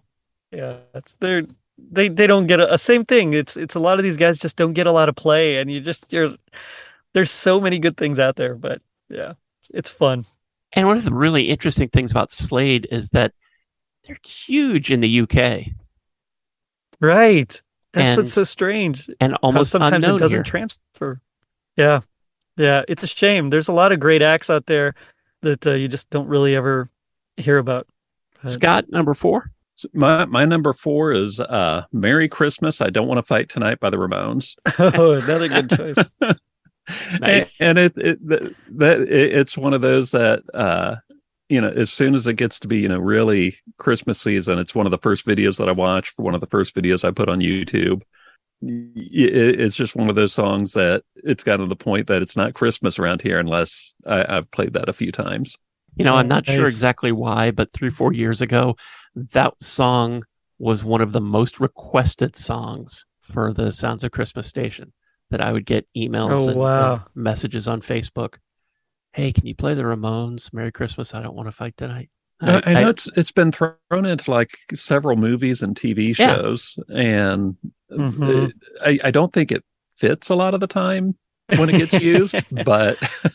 they don't get a same thing. It's a lot of these guys just don't get a lot of play, and there's so many good things out there, but yeah, it's fun. And one of the really interesting things about Slade is that they're huge in the UK. Right. That's what's so strange. And almost sometimes unknown it doesn't here. transfer. Yeah. Yeah. It's a shame. There's a lot of great acts out there that you just don't really ever hear about. Scott, number 4? My number 4 is Merry Christmas, I Don't Want to Fight Tonight by the Ramones. Oh, another good choice. Nice. And it's one of those that as soon as it gets to be really Christmas season, it's one of the first videos that I watch, for one of the first videos I put on YouTube. It's just one of those songs that it's gotten to the point that it's not Christmas around here unless I've played that a few times. I'm not sure exactly why, but 3-4 years ago, that song was one of the most requested songs for the Sounds of Christmas station. That I would get emails and messages on Facebook. Hey, can you play the Ramones? Merry Christmas, I Don't Want to Fight Tonight. I know it's been thrown into like several movies and TV shows, and I don't think it fits a lot of the time when it gets used, but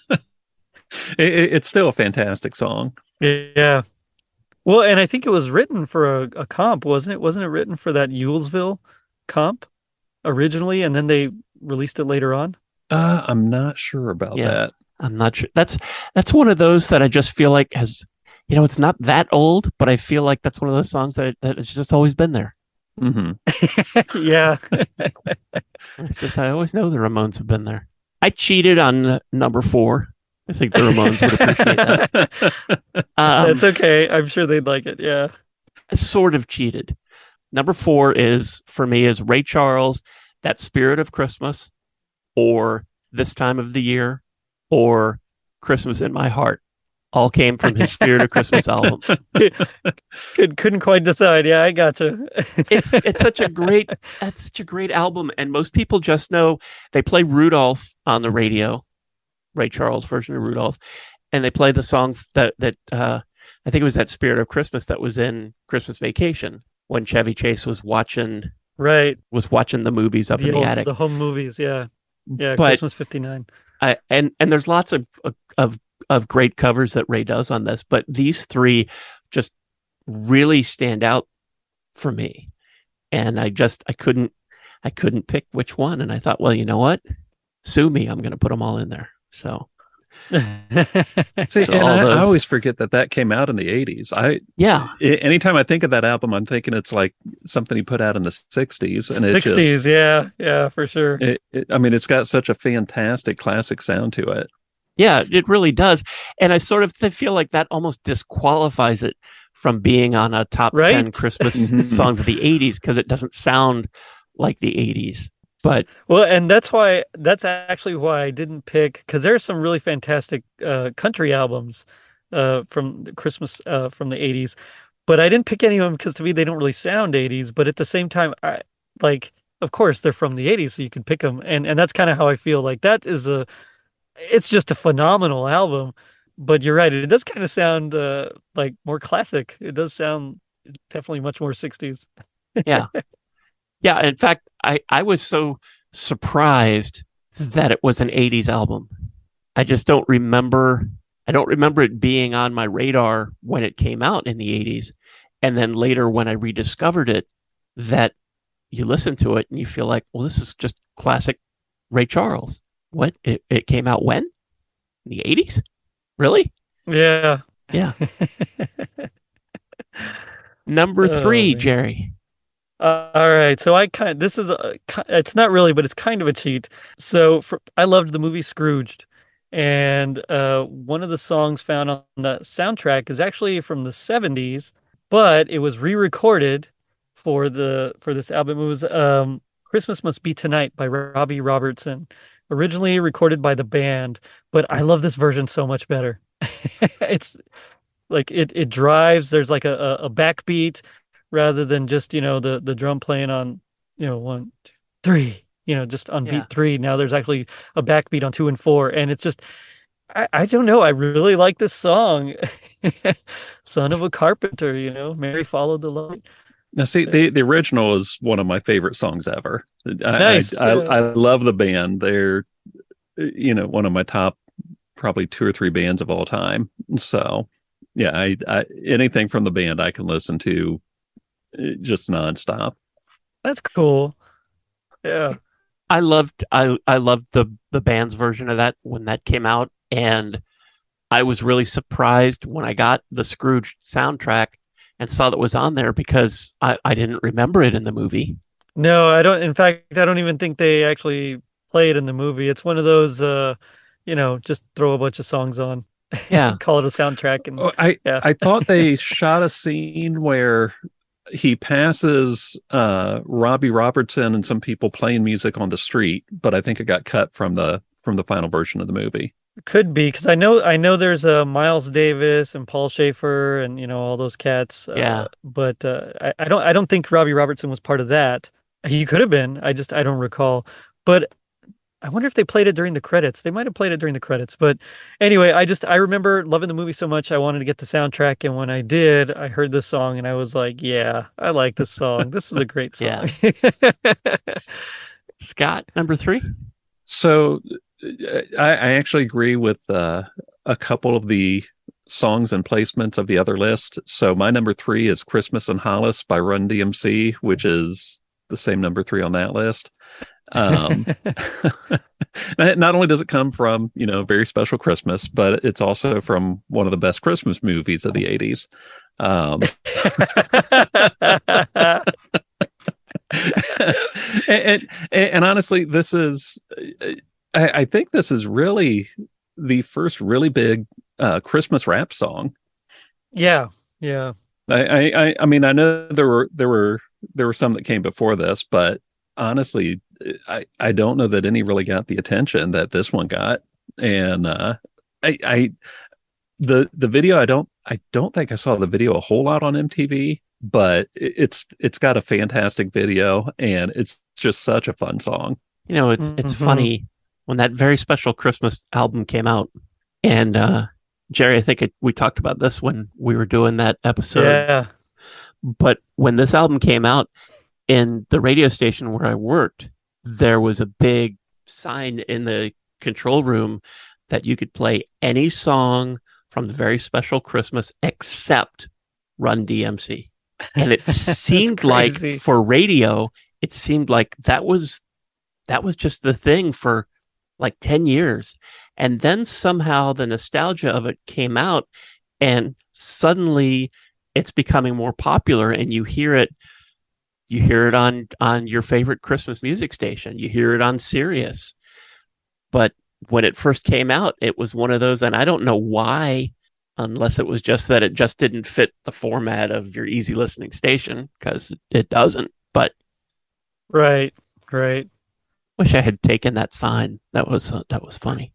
it's still a fantastic song. Yeah. Well, and I think it was written for a comp, wasn't it? Wasn't it written for that Yulesville comp originally, and then they released it later on? I'm not sure about that. I'm not sure. That's one of those that I just feel like has, it's not that old, but I feel like that's one of those songs that has just always been there. Mm-hmm. Yeah. It's just, I always know the Ramones have been there. I cheated on number 4. I think the Ramones would appreciate that. That's okay. I'm sure they'd like it. Yeah. I sort of cheated. Number 4 for me is Ray Charles, That Spirit of Christmas, or This Time of the Year, or Christmas in My Heart. All came from his Spirit of Christmas album. Couldn't quite decide. Yeah, I gotcha. It's such a great album, and most people just know they play Rudolph on the radio, Ray Charles' version of Rudolph, and they play the song that I think it was That Spirit of Christmas that was in Christmas Vacation when Chevy Chase was watching the movies up in the attic, the home movies. Yeah, but Christmas '59. And there's lots of great covers that Ray does on this, but these 3 just really stand out for me. And I couldn't pick which one. And I thought, well, you know what? Sue me. I'm going to put them all in there. So See, So and all I those- always forget that came out in the 80s. Anytime I think of that album, I'm thinking it's like something he put out in the 60s, and it 60s, just, yeah, for sure. I mean, it's got such a fantastic classic sound to it. Yeah, it really does. And I sort of feel like that almost disqualifies it from being on a top 10 Right? Christmas Mhm. songs of the 80s because it doesn't sound like the 80s. But Well, and that's actually why I didn't pick, because there's some really fantastic country albums from the Christmas from the 80s, but I didn't pick any of them because to me they don't really sound 80s. But at the same time, of course they're from the 80s, so you can pick them, and that's kind of how I feel. Like it's just a phenomenal album. But you're right, it does kind of sound like more classic. It does sound definitely much more 60s. yeah. Yeah. In fact, I was so surprised that it was an 80s album. I just don't remember. I don't remember it being on my radar when it came out in the 80s. And then later when I rediscovered it, that you listen to it and you feel like, well, this is just classic Ray Charles. What? It came out when? In the 80s? Really? Yeah. Yeah. Number 3, man. Jerry. All right, so this is it's not really, but it's kind of a cheat. So I loved the movie Scrooged, and one of the songs found on the soundtrack is actually from the 70s, but it was re-recorded for this album. It was Christmas Must Be Tonight by Robbie Robertson, originally recorded by the band, but I love this version so much better. It's like it drives. There's like a backbeat rather than just, the drum playing on, 1, 2, 3, just on Yeah. beat 3. Now there's actually a backbeat on 2 and 4. And it's just, I don't know. I really like this song. Son of a Carpenter, Mary Followed the Light. Now, see, the original is one of my favorite songs ever. Nice. I love the band. They're, one of my top probably 2 or 3 bands of all time. So, yeah, I anything from the band I can listen to just nonstop. That's cool. Yeah. I loved the band's version of that when that came out, and I was really surprised when I got the Scrooge soundtrack and saw that it was on there because I didn't remember it in the movie. No, I don't. In fact, I don't even think they actually play it in the movie. It's one of those, just throw a bunch of songs on, Yeah. call it a soundtrack. And I thought they shot a scene where he passes Robbie Robertson and some people playing music on the street, but I think it got cut from the final version of the movie. Could be, because I know there's Miles Davis and Paul Schaefer and all those cats. Yeah. But I don't think Robbie Robertson was part of that. He could have been. I don't recall. But I wonder if they played it during the credits. They might have played it during the credits. But anyway, I remember loving the movie so much I wanted to get the soundtrack, and when I did, I heard this song and I was like, yeah, I like this song. This is a great song. Scott, number 3. So I actually agree with a couple of the songs and placements of the other list. So my number 3 is Christmas in Hollis by Run DMC, which is the same number 3 on that list. Not only does it come from, Very Special Christmas, but it's also from one of the best Christmas movies of the 80s. And honestly, this is, I think this is really the first really big Christmas rap song. Yeah. I mean, I know there were some that came before this, but honestly, I don't know that any really got the attention that this one got. And the video, I don't think I saw the video a whole lot on MTV, but it's got a fantastic video and it's just such a fun song. It's funny when that Very Special Christmas album came out, and Jerry, I think we talked about this when we were doing that episode. Yeah. But when this album came out, in the radio station where I worked, there was a big sign in the control room that you could play any song from the Very Special Christmas except Run DMC. And it seemed like for radio, it seemed like that was just the thing for like 10 years. And then somehow the nostalgia of it came out, and suddenly it's becoming more popular, and you hear it on your favorite Christmas music station. You hear it on Sirius. But when it first came out, it was one of those, and I don't know why, unless it was just that it just didn't fit the format of your easy listening station, because it doesn't. But Right. wish I had taken that sign. That was funny.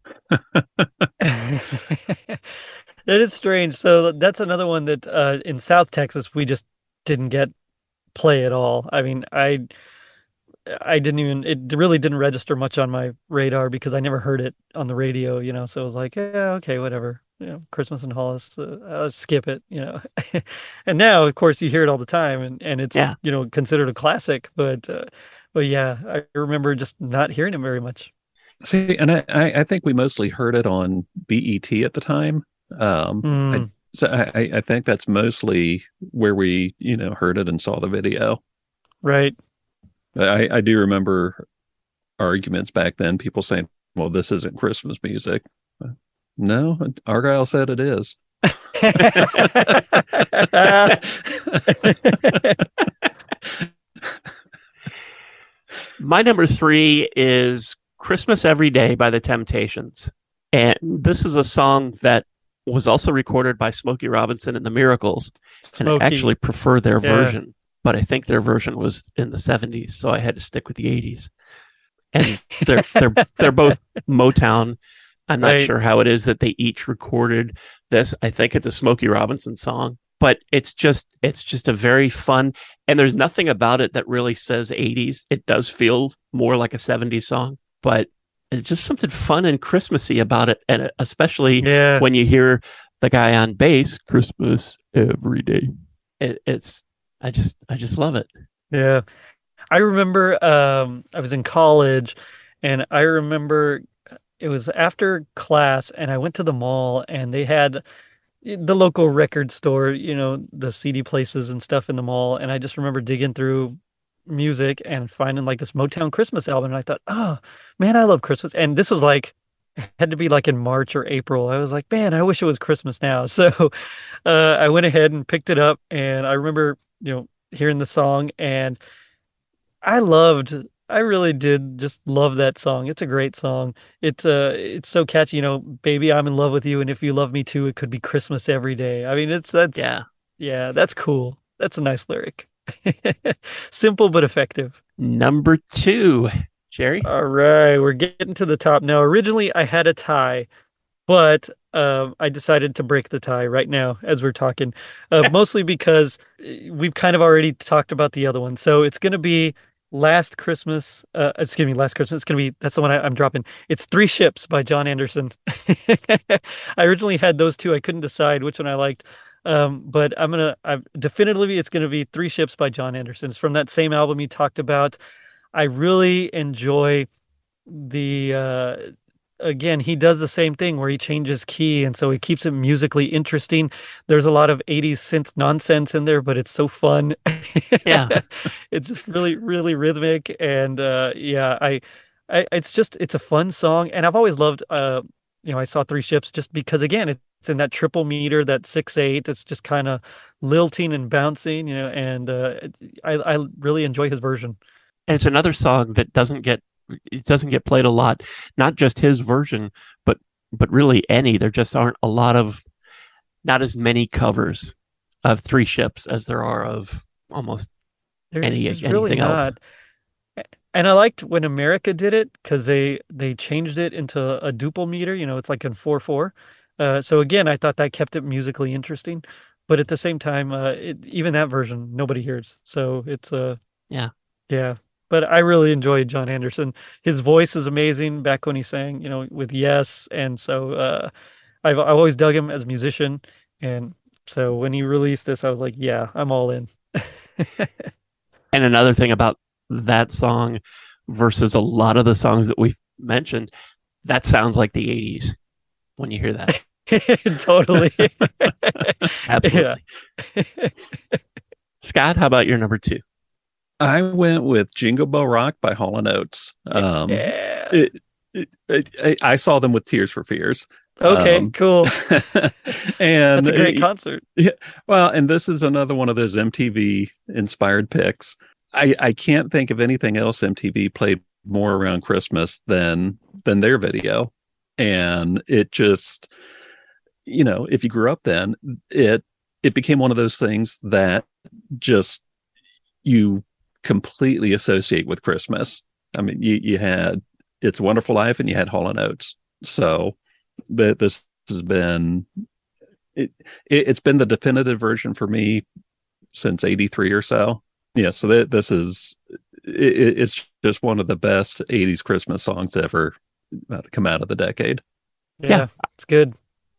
That is strange. So that's another one that in South Texas we just didn't get play at all. I mean, I didn't even, it really didn't register much on my radar because I never heard it on the radio, so it was like, yeah, okay, whatever. Christmas and Hollis, I'll skip it. And now, of course, you hear it all the time, and it's Yeah. considered a classic. But yeah, I remember just not hearing it very much. See, and I think we mostly heard it on BET at the time. So I think that's mostly where we, heard it and saw the video. Right. I do remember arguments back then, people saying, well, this isn't Christmas music. No, Argyle said it is. My number 3 is Christmas Every Day by the Temptations. And this is a song that was also recorded by Smokey Robinson and the Miracles. And I actually prefer their version, but I think their version was in the 70s, so I had to stick with the 80s. And they're both Motown. I'm not sure how it is that they each recorded this. I think it's a Smokey Robinson song, but it's just a very fun, and there's nothing about it that really says 80s. It does feel more like a 70s song, but it's just something fun and Christmassy about it. And especially when you hear the guy on bass, Christmas Every Day. I just love it. Yeah. I remember I was in college, and I remember it was after class, and I went to the mall, and they had the local record store, the CD places and stuff in the mall. And I just remember digging through music and finding like this Motown Christmas album. And I thought, oh man, I love Christmas. And this was like, had to be like in March or April. I was like, man, I wish it was Christmas now. So I went ahead and picked it up, and I remember, hearing the song, and I really did just love that song. It's a great song. It's so catchy, baby, I'm in love with you, and if you love me too, it could be Christmas every day. I mean, that's cool. That's a nice lyric. Simple but effective. Number 2, Jerry. All right, we're getting to the top now. Originally, I had a tie, but I decided to break the tie right now as we're talking, mostly because we've kind of already talked about the other one. So it's going to be Last Christmas. It's going to be, that's the one I'm dropping. It's Three Ships by John Anderson. I originally had those two. I couldn't decide which one I liked. But definitively, it's going to be Three Ships by John Anderson. It's from that same album you talked about. I really enjoy again, he does the same thing where he changes key, and so he keeps it musically interesting. There's a lot of 80s synth nonsense in there, but it's so fun. Yeah. It's just really, really rhythmic. And it's a fun song. And I've always loved, I saw Three Ships just because, again, it's in that triple meter, that 6/8. It's just kind of lilting and bouncing, and I really enjoy his version. And it's another song that doesn't get played a lot. Not just his version, but really any. There just aren't not as many covers of Three Ships as there are of almost anything really else. And I liked when America did it, because they changed it into a duple meter. It's like in 4/4. So again, I thought that kept it musically interesting, but at the same time, even that version nobody hears. So it's yeah. But I really enjoyed John Anderson. His voice is amazing back when he sang, with Yes. And so I've always dug him as a musician. And so when he released this, I was like, yeah, I'm all in. And another thing about that song versus a lot of the songs that we've mentioned, that sounds like the 80s when you hear that. Totally. Absolutely. Scott, how about your number 2? I went with Jingle Bell Rock by Hall & Oates. I saw them with Tears for Fears. Okay, cool. And That's a great concert. Yeah, well, and this is another one of those MTV inspired picks. I can't think of anything else MTV played more around Christmas than their video. And it just, if you grew up then, it became one of those things that just you completely associate with Christmas. I mean, you had It's a Wonderful Life and you had Hall & Oates. So this has been it's been the definitive version for me since 83 or so. Yeah, so this is it's just one of the best 80s Christmas songs ever come out of the decade. Yeah, it's good.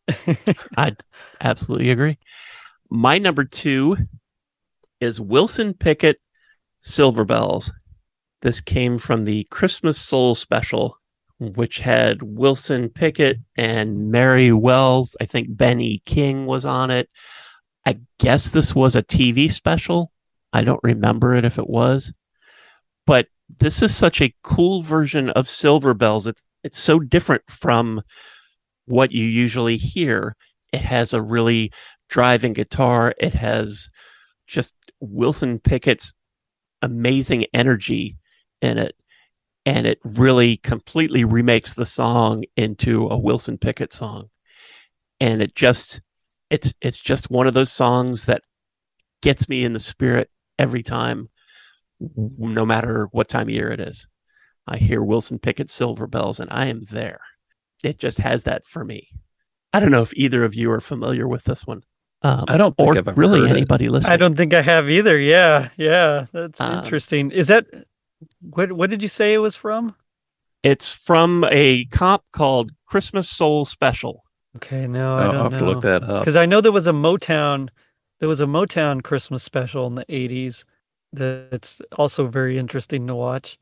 I absolutely agree. My number 2 is Wilson Pickett, Silver Bells. This came from the Christmas Soul special, which had Wilson Pickett and Mary Wells. I think Benny King was on it. I guess this was a TV special. I don't remember it if it was. But this is such a cool version of Silver Bells. It's so different from what you usually hear. It has a really driving guitar. It has just Wilson Pickett's amazing energy in it. And it really completely remakes the song into a Wilson Pickett song. And it's just one of those songs that gets me in the spirit every time, no matter what time of year it is. I hear Wilson Pickett Silver Bells and I am there. It just has that for me. I don't know if either of you are familiar with this one. I don't think I've ever really heard anybody listening. I don't think I have either. Yeah, that's interesting. Is that what did you say it was from? It's from a comp called Christmas Soul Special. Okay, no, I don't know. I'll have to look that up. Because I know there was a Motown Christmas special in the 80s that's also very interesting to watch.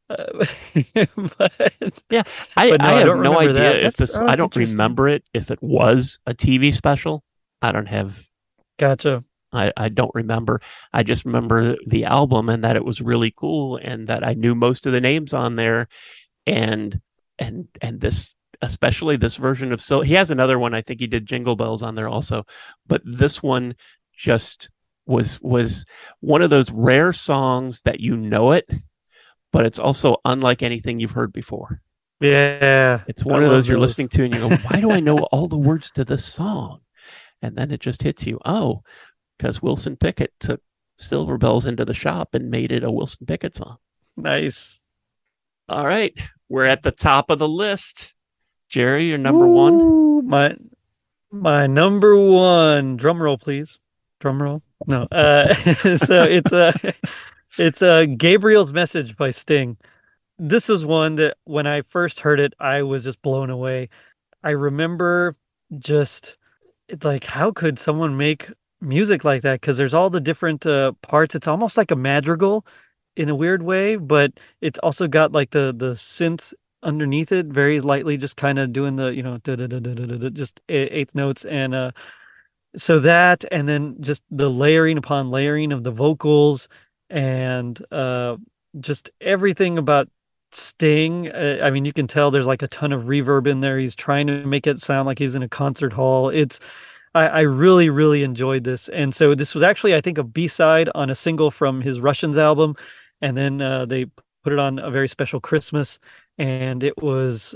But yeah, I have no idea if this. I don't interesting. remember it if it was a TV special. I don't have. Gotcha. I don't remember. I just remember the album and that it was really cool and that I knew most of the names on there, and this, especially this version of he has another one. I think he did Jingle Bells on there also, but this one just was one of those rare songs that it, but it's also unlike anything you've heard before. Yeah, it's one of those you're listening to and you go, why do I know all the words to this song? And then it just hits you. Oh, because Wilson Pickett took Silver Bells into the shop and made it a Wilson Pickett song. Nice. All right. We're at the top of the list. Jerry, your number one? My number one. Drum roll, please. Drum roll. No. So it's Gabriel's Message by Sting. This is one that when I first heard it, I was just blown away. I remember just like, how could someone make music like that? Because there's all the different parts. It's almost like a madrigal in a weird way, but it's also got like the synth underneath it, very lightly, just kind of doing the just eighth notes, and so that, and then just the layering upon layering of the vocals, and just everything about Sting. I mean, you can tell there's like a ton of reverb in there. He's trying to make it sound like he's in a concert hall. I really, really enjoyed this. And so this was actually, I think, a B-side on a single from his Russians album. And then they put it on a very special Christmas. And it was,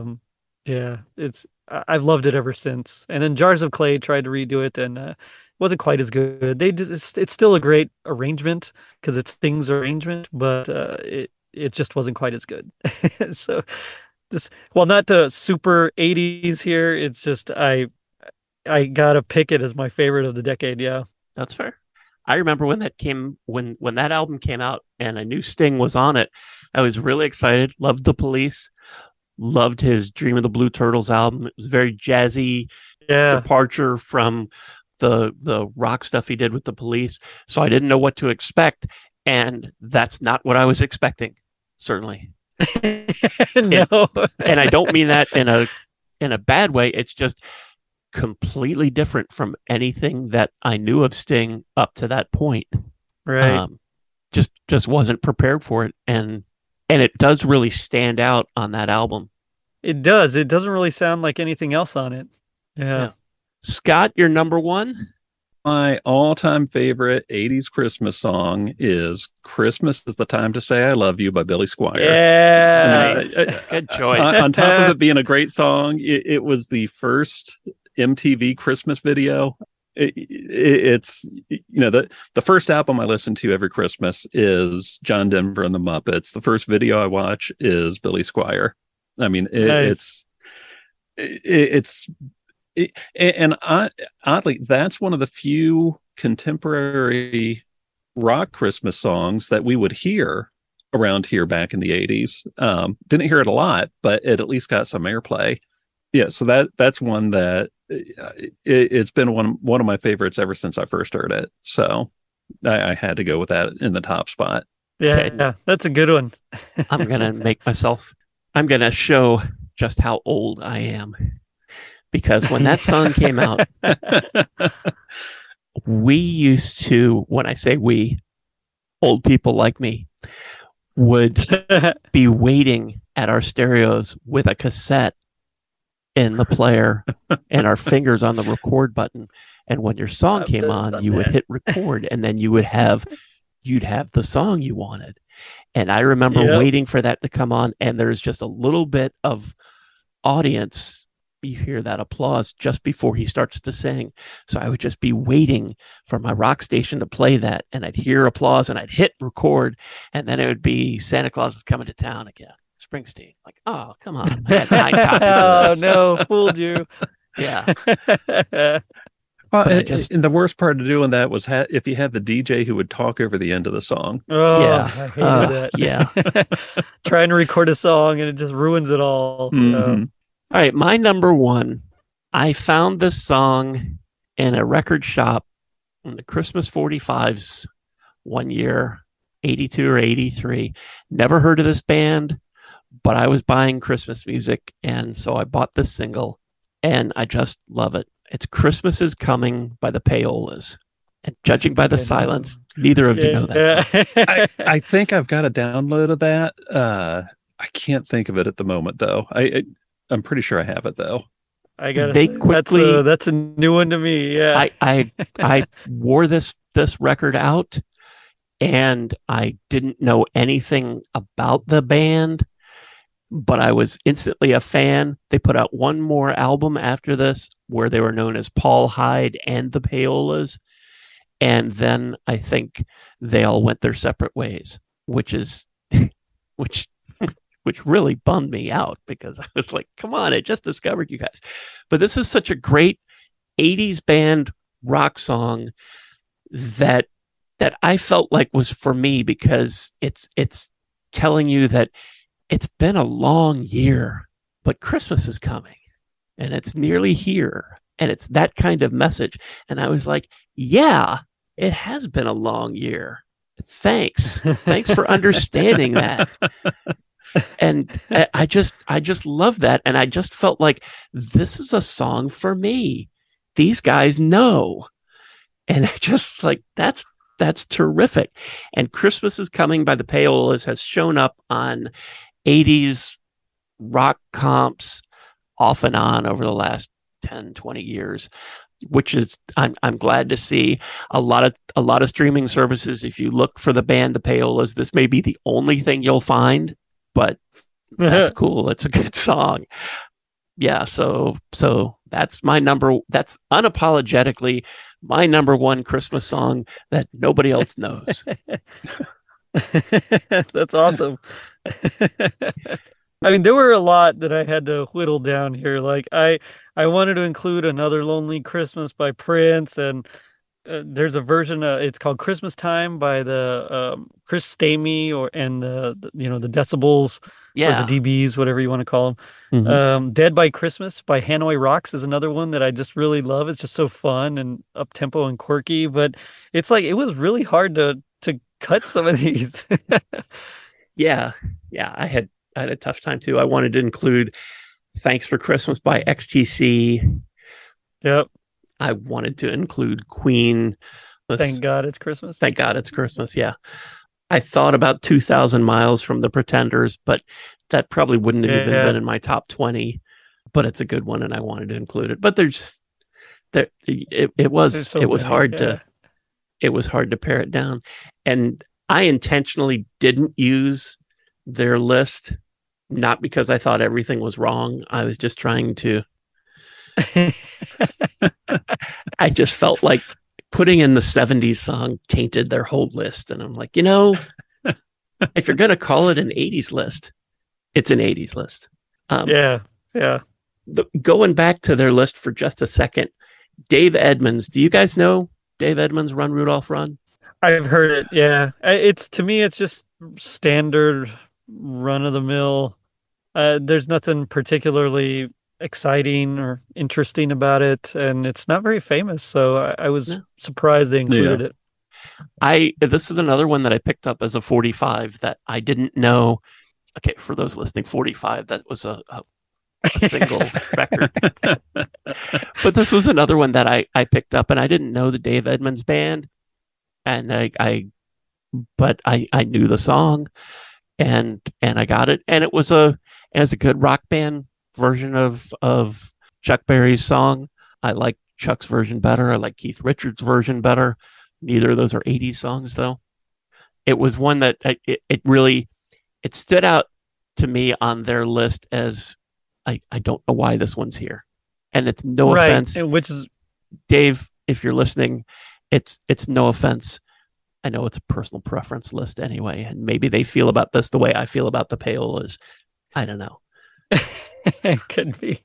I've loved it ever since. And then Jars of Clay tried to redo it and it wasn't quite as good. It's still a great arrangement because it's Sting's arrangement, but it just wasn't quite as good. So not to super 80s here. It's just, I gotta pick it as my favorite of the decade. Yeah, that's fair. I remember when that album came out and I knew Sting was on it. I was really excited. Loved The Police. Loved his Dream of the Blue Turtles album. It was very jazzy. Yeah, departure from the rock stuff he did with The Police. So I didn't know what to expect, and that's not what I was expecting. Certainly, no. And I don't mean that in a bad way. It's just completely different from anything that I knew of Sting up to that point. Right. Just wasn't prepared for it. And it does really stand out on that album. It does. It doesn't really sound like anything else on it. Yeah. Yeah. Scott, your number one? My all-time favorite 80s Christmas song is Christmas is the Time to Say I Love You by Billy Squier. Yeah. Nice. Good choice. On top of it being a great song, it was the first MTV Christmas video. It's the first album I listen to every Christmas is John Denver and the Muppets. The first video I watch is Billy Squier. I mean, Nice. and oddly, that's one of the few contemporary rock Christmas songs that we would hear around here back in the 80s. Didn't hear it a lot, but it at least got some airplay. Yeah, so that's one that it's been one of my favorites ever since I first heard it. So I had to go with that in the top spot. Yeah, Okay. yeah, that's a good one. I'm going to show just how old I am. Because when that song came out, we used to, when I say we, old people like me, would be waiting at our stereos with a cassette in the player and our fingers on the record button. And when your song came on, you would hit record and then you'd have the song you wanted. And I remember waiting for that to come on, and there's just a little bit of audience. You hear that applause just before he starts to sing. So I would just be waiting for my rock station to play that, and I'd hear applause and I'd hit record, and then it would be Santa Claus is Coming to Town again. Springsteen. Like, oh, come on. I had 9 copies Oh, of this. no, fooled you. Yeah. Well, But I just- and the worst part of doing that was if you had the DJ who would talk over the end of the song. Oh, Yeah. I hated that. Yeah. Trying to record a song and it just ruins it all. Mhm. All right, my number one. I found this song in a record shop in the Christmas 45s one year, 82 or 83. Never heard of this band, but I was buying Christmas music, and so I bought this single, and I just love it. It's Christmas is Coming by the Payolas. And judging by the silence, neither of you know that song. I think I've got a download of that. I can't think of it at the moment, though. I'm pretty sure I have it, though. I gotta They say, quickly- that's a new one to me. Yeah. I wore this record out, and I didn't know anything about the band, but I was instantly a fan. They put out one more album after this where they were known as Paul Hyde and the Payolas, and then I think they all went their separate ways, which really bummed me out, because I was like, come on, I just discovered you guys. But this is such a great 80s band rock song that I felt like was for me, because it's telling you that it's been a long year, but Christmas is coming and it's nearly here. And it's that kind of message. And I was like, yeah, it has been a long year. Thanks. Thanks for understanding that. And I just love that. And I just felt like this is a song for me. These guys know. And I just like, that's terrific. And Christmas is Coming by the Payolas has shown up on 80s rock comps off and on over the last 10, 20 years, which is, I'm glad to see. A lot of streaming services, if you look for the band The Payolas, this may be the only thing you'll find, but that's cool. It's a good song. Yeah, so that's that's unapologetically my number one Christmas song that nobody else knows. That's awesome. I mean, there were a lot that I had to whittle down here. Like I wanted to include Another Lonely Christmas by Prince, and there's a version. It's called Christmas Time by the Chris Stamey and the Decibels, Yeah. or the DBs, whatever you want to call them. Mhm. Dead by Christmas by Hanoi Rocks is another one that I just really love. It's just so fun and up tempo and quirky, but it's like it was really hard to cut some of these. Yeah. I had a tough time too. I wanted to include Thanks for Christmas by XTC. Yep. I wanted to include Queen. Thank God it's Christmas. Thank God it's Christmas. Yeah. I thought about 2,000 Miles from the Pretenders, but that probably wouldn't have even been in my top 20. But it's a good one, and I wanted to include it. But they're just there. It was hard to pare it down, and I intentionally didn't use their list, not because I thought everything was wrong. I was just trying to. I just felt like putting in the 70s song tainted their whole list, and I'm like, if you're going to call it an 80s list, it's an 80s list. Yeah. Going back to their list for just a second, Dave Edmunds. Do you guys know Dave Edmunds' Run Rudolph Run? I've heard it. Yeah. To me, it's just standard run of the mill. There's nothing particularly exciting or interesting about it, and it's not very famous. So I was surprised they included it. This is another one that I picked up as a 45 that I didn't know. Okay, for those listening, 45, that was a single record. But this was another one that I picked up, and I didn't know the Dave Edmunds band, and I knew the song, and I got it, and it was a good rock band version of Chuck Berry's song. I like Chuck's version better. I like Keith Richards' version better. Neither of those are 80s songs, though. It was one that it really stood out to me on their list as I don't know why this one's here. And it's no offense. Which is Dave, if you're listening, it's no offense. I know it's a personal preference list anyway, and maybe they feel about this the way I feel about the Payolas. I don't know. It could be.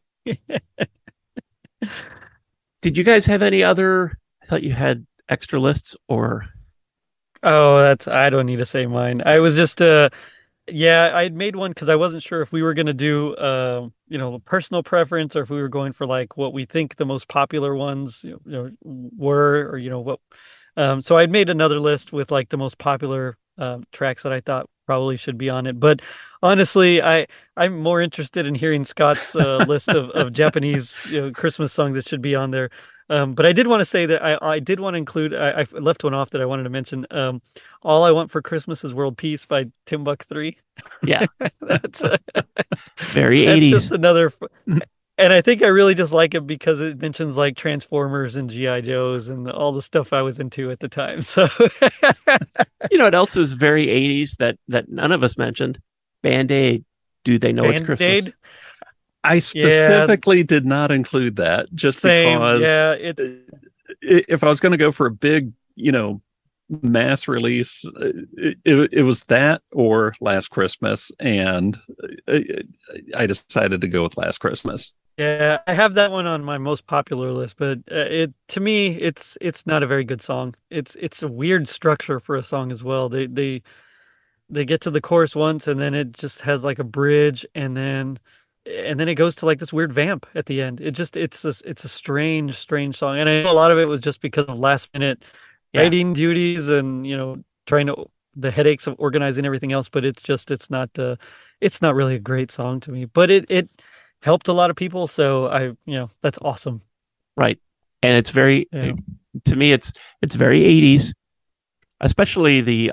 Did you guys have any other? I thought you had extra lists, or I don't need to say mine. I was just I had made one because I wasn't sure if we were going to do personal preference, or if we were going for like what we think the most popular ones were, or what. So I'd made another list with like the most popular tracks that I thought probably should be on it. But honestly, I'm more interested in hearing Scott's list of Japanese Christmas songs that should be on there. But I did want to say that I did want to include, I left one off that I wanted to mention. All I Want for Christmas is World Peace by Timbuk 3. Yeah. That's very 80s. That's just another, and I think I really just like it because it mentions like Transformers and G.I. Joes and all the stuff I was into at the time. So, you know what else is very 80s that none of us mentioned? Band-Aid. Do they know it's Christmas? I specifically did not include that just because if I was going to go for a big, mass release, it was that or Last Christmas, and I decided to go with Last Christmas. Yeah, I have that one on my most popular list, but to me, it's not a very good song. It's a weird structure for a song as well. They get to the chorus once, and then it just has like a bridge, and then it goes to like this weird vamp at the end. It's a strange song, and I know a lot of it was just because of last minute writing duties and trying to the headaches of organizing everything else. But it's not really a great song to me. But it helped a lot of people, so that's awesome. Right, and it's very to me it's very 80s, especially the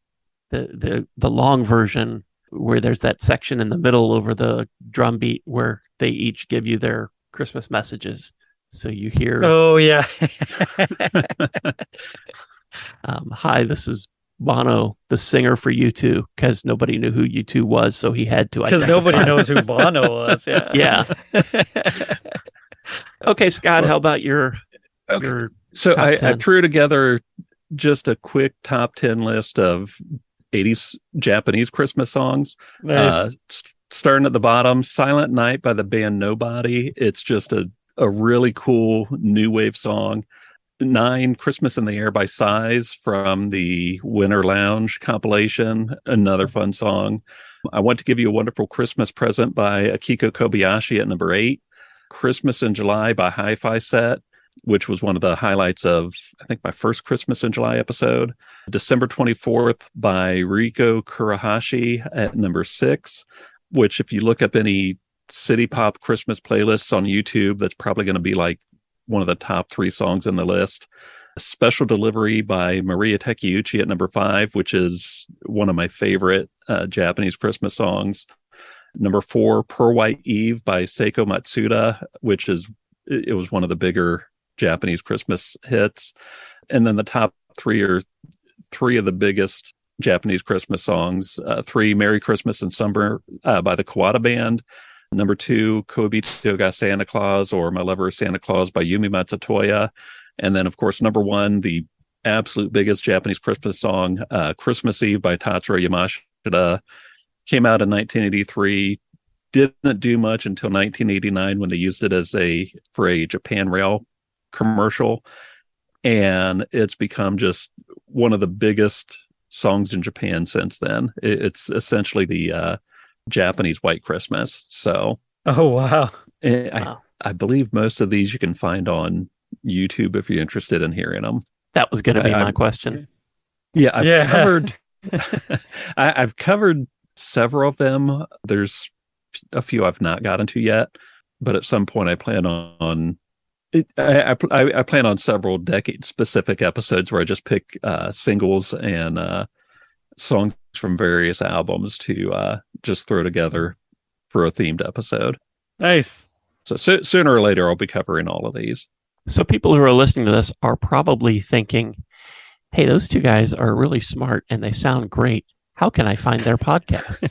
long version, where there's that section in the middle over the drum beat where they each give you their Christmas messages. So you hear, oh yeah. Hi, this is Bono, the singer for U2, because nobody knew who U2 was, so he had to identify. Because nobody knows who Bono was. Yeah. Okay, Scott, how about your So top I 10? threw together just a quick top 10 list of 80s Japanese Christmas songs. Nice. Starting at the bottom, Silent Night by the band Nobody. It's just a really cool new wave song. 9, Christmas in the Air by Size from the Winter Lounge compilation. Another fun song. I Want to Give You a Wonderful Christmas Present by Akiko Kobayashi at number 8. Christmas in July by Hi-Fi Set, which was one of the highlights of, I think, my first Christmas in July episode. December 24th by Riko Kurahashi at number 6, which if you look up any city pop Christmas playlists on YouTube, that's probably going to be like one of the top 3 songs in the list. Special Delivery by Maria Takeuchi at number 5, which is one of my favorite Japanese Christmas songs. Number 4, Pearl White Eve by Seiko Matsuda, which it was one of the bigger Japanese Christmas hits. And then the top 3 are 3 of the biggest Japanese Christmas songs. 3, Merry Christmas and Summer by the Kawada Band. Number 2, Koibito ga Santa Claus, or My Lover is Santa Claus by Yumi Matsutoya. And then, of course, number 1, the absolute biggest Japanese Christmas song, Christmas Eve by Tatsuro Yamashita. Came out in 1983. Didn't do much until 1989 when they used it for a Japan Rail commercial. And it's become just one of the biggest songs in Japan since then. It's essentially the Japanese White Christmas. So, oh wow. I believe most of these you can find on YouTube if you're interested in hearing them. That was going to be my question. Yeah, I've covered several of them. There's a few I've not gotten to yet, but at some point I plan on. I plan on several decade-specific episodes where I just pick singles and songs from various albums to just throw together for a themed episode. Nice. So sooner or later, I'll be covering all of these. So people who are listening to this are probably thinking, hey, those two guys are really smart and they sound great. How can I find their podcasts?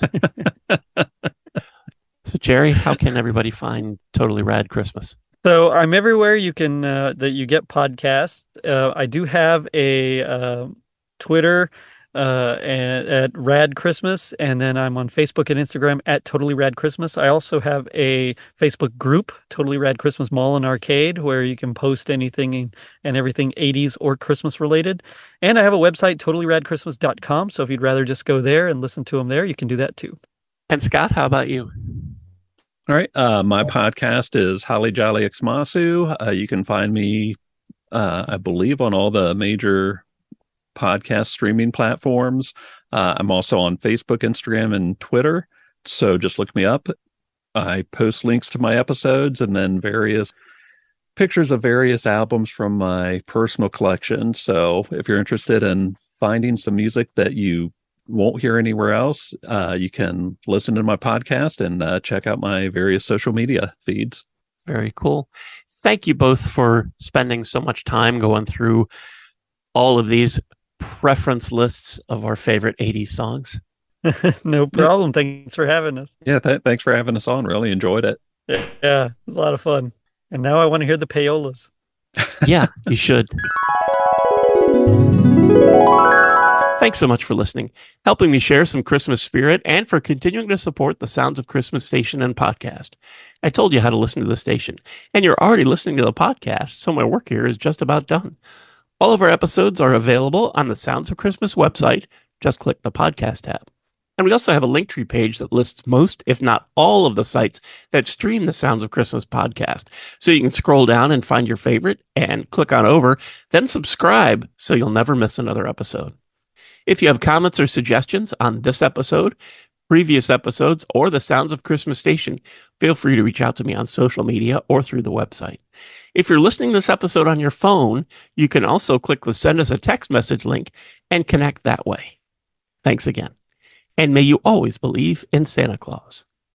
So, Jerry, how can everybody find Totally Rad Christmas? So I'm everywhere you can that you get podcasts. I do have a Twitter and at Rad Christmas, and then I'm on Facebook and Instagram at Totally Rad Christmas. I also have a Facebook group, Totally Rad Christmas Mall and Arcade, where you can post anything and everything 80s or Christmas related. And I have a website, totallyradchristmas.com. So if you'd rather just go there and listen to them there, you can do that too. And Scott, how about you? All right. My podcast is Holly Jolly Xmasu. You can find me, I believe, on all the major podcast streaming platforms. I'm also on Facebook, Instagram, and Twitter. So just look me up. I post links to my episodes and then various pictures of various albums from my personal collection. So if you're interested in finding some music that you won't hear anywhere else, you can listen to my podcast and check out my various social media feeds. Very cool. Thank you both for spending so much time going through all of these preference lists of our favorite 80s songs. No problem. Thanks for having us. Yeah, thanks for having us on. Really enjoyed it. Yeah, it was a lot of fun. And now I want to hear the payolas. Yeah, you should. Thanks so much for listening, helping me share some Christmas spirit, and for continuing to support the Sounds of Christmas station and podcast. I told you how to listen to the station, and you're already listening to the podcast, so my work here is just about done. All of our episodes are available on the Sounds of Christmas website. Just click the podcast tab. And we also have a Linktree page that lists most, if not all, of the sites that stream the Sounds of Christmas podcast. So you can scroll down and find your favorite and click on over, then subscribe so you'll never miss another episode. If you have comments or suggestions on this episode, previous episodes, or the Sounds of Christmas station, feel free to reach out to me on social media or through the website. If you're listening to this episode on your phone, you can also click the Send Us a Text Message link and connect that way. Thanks again. And may you always believe in Santa Claus.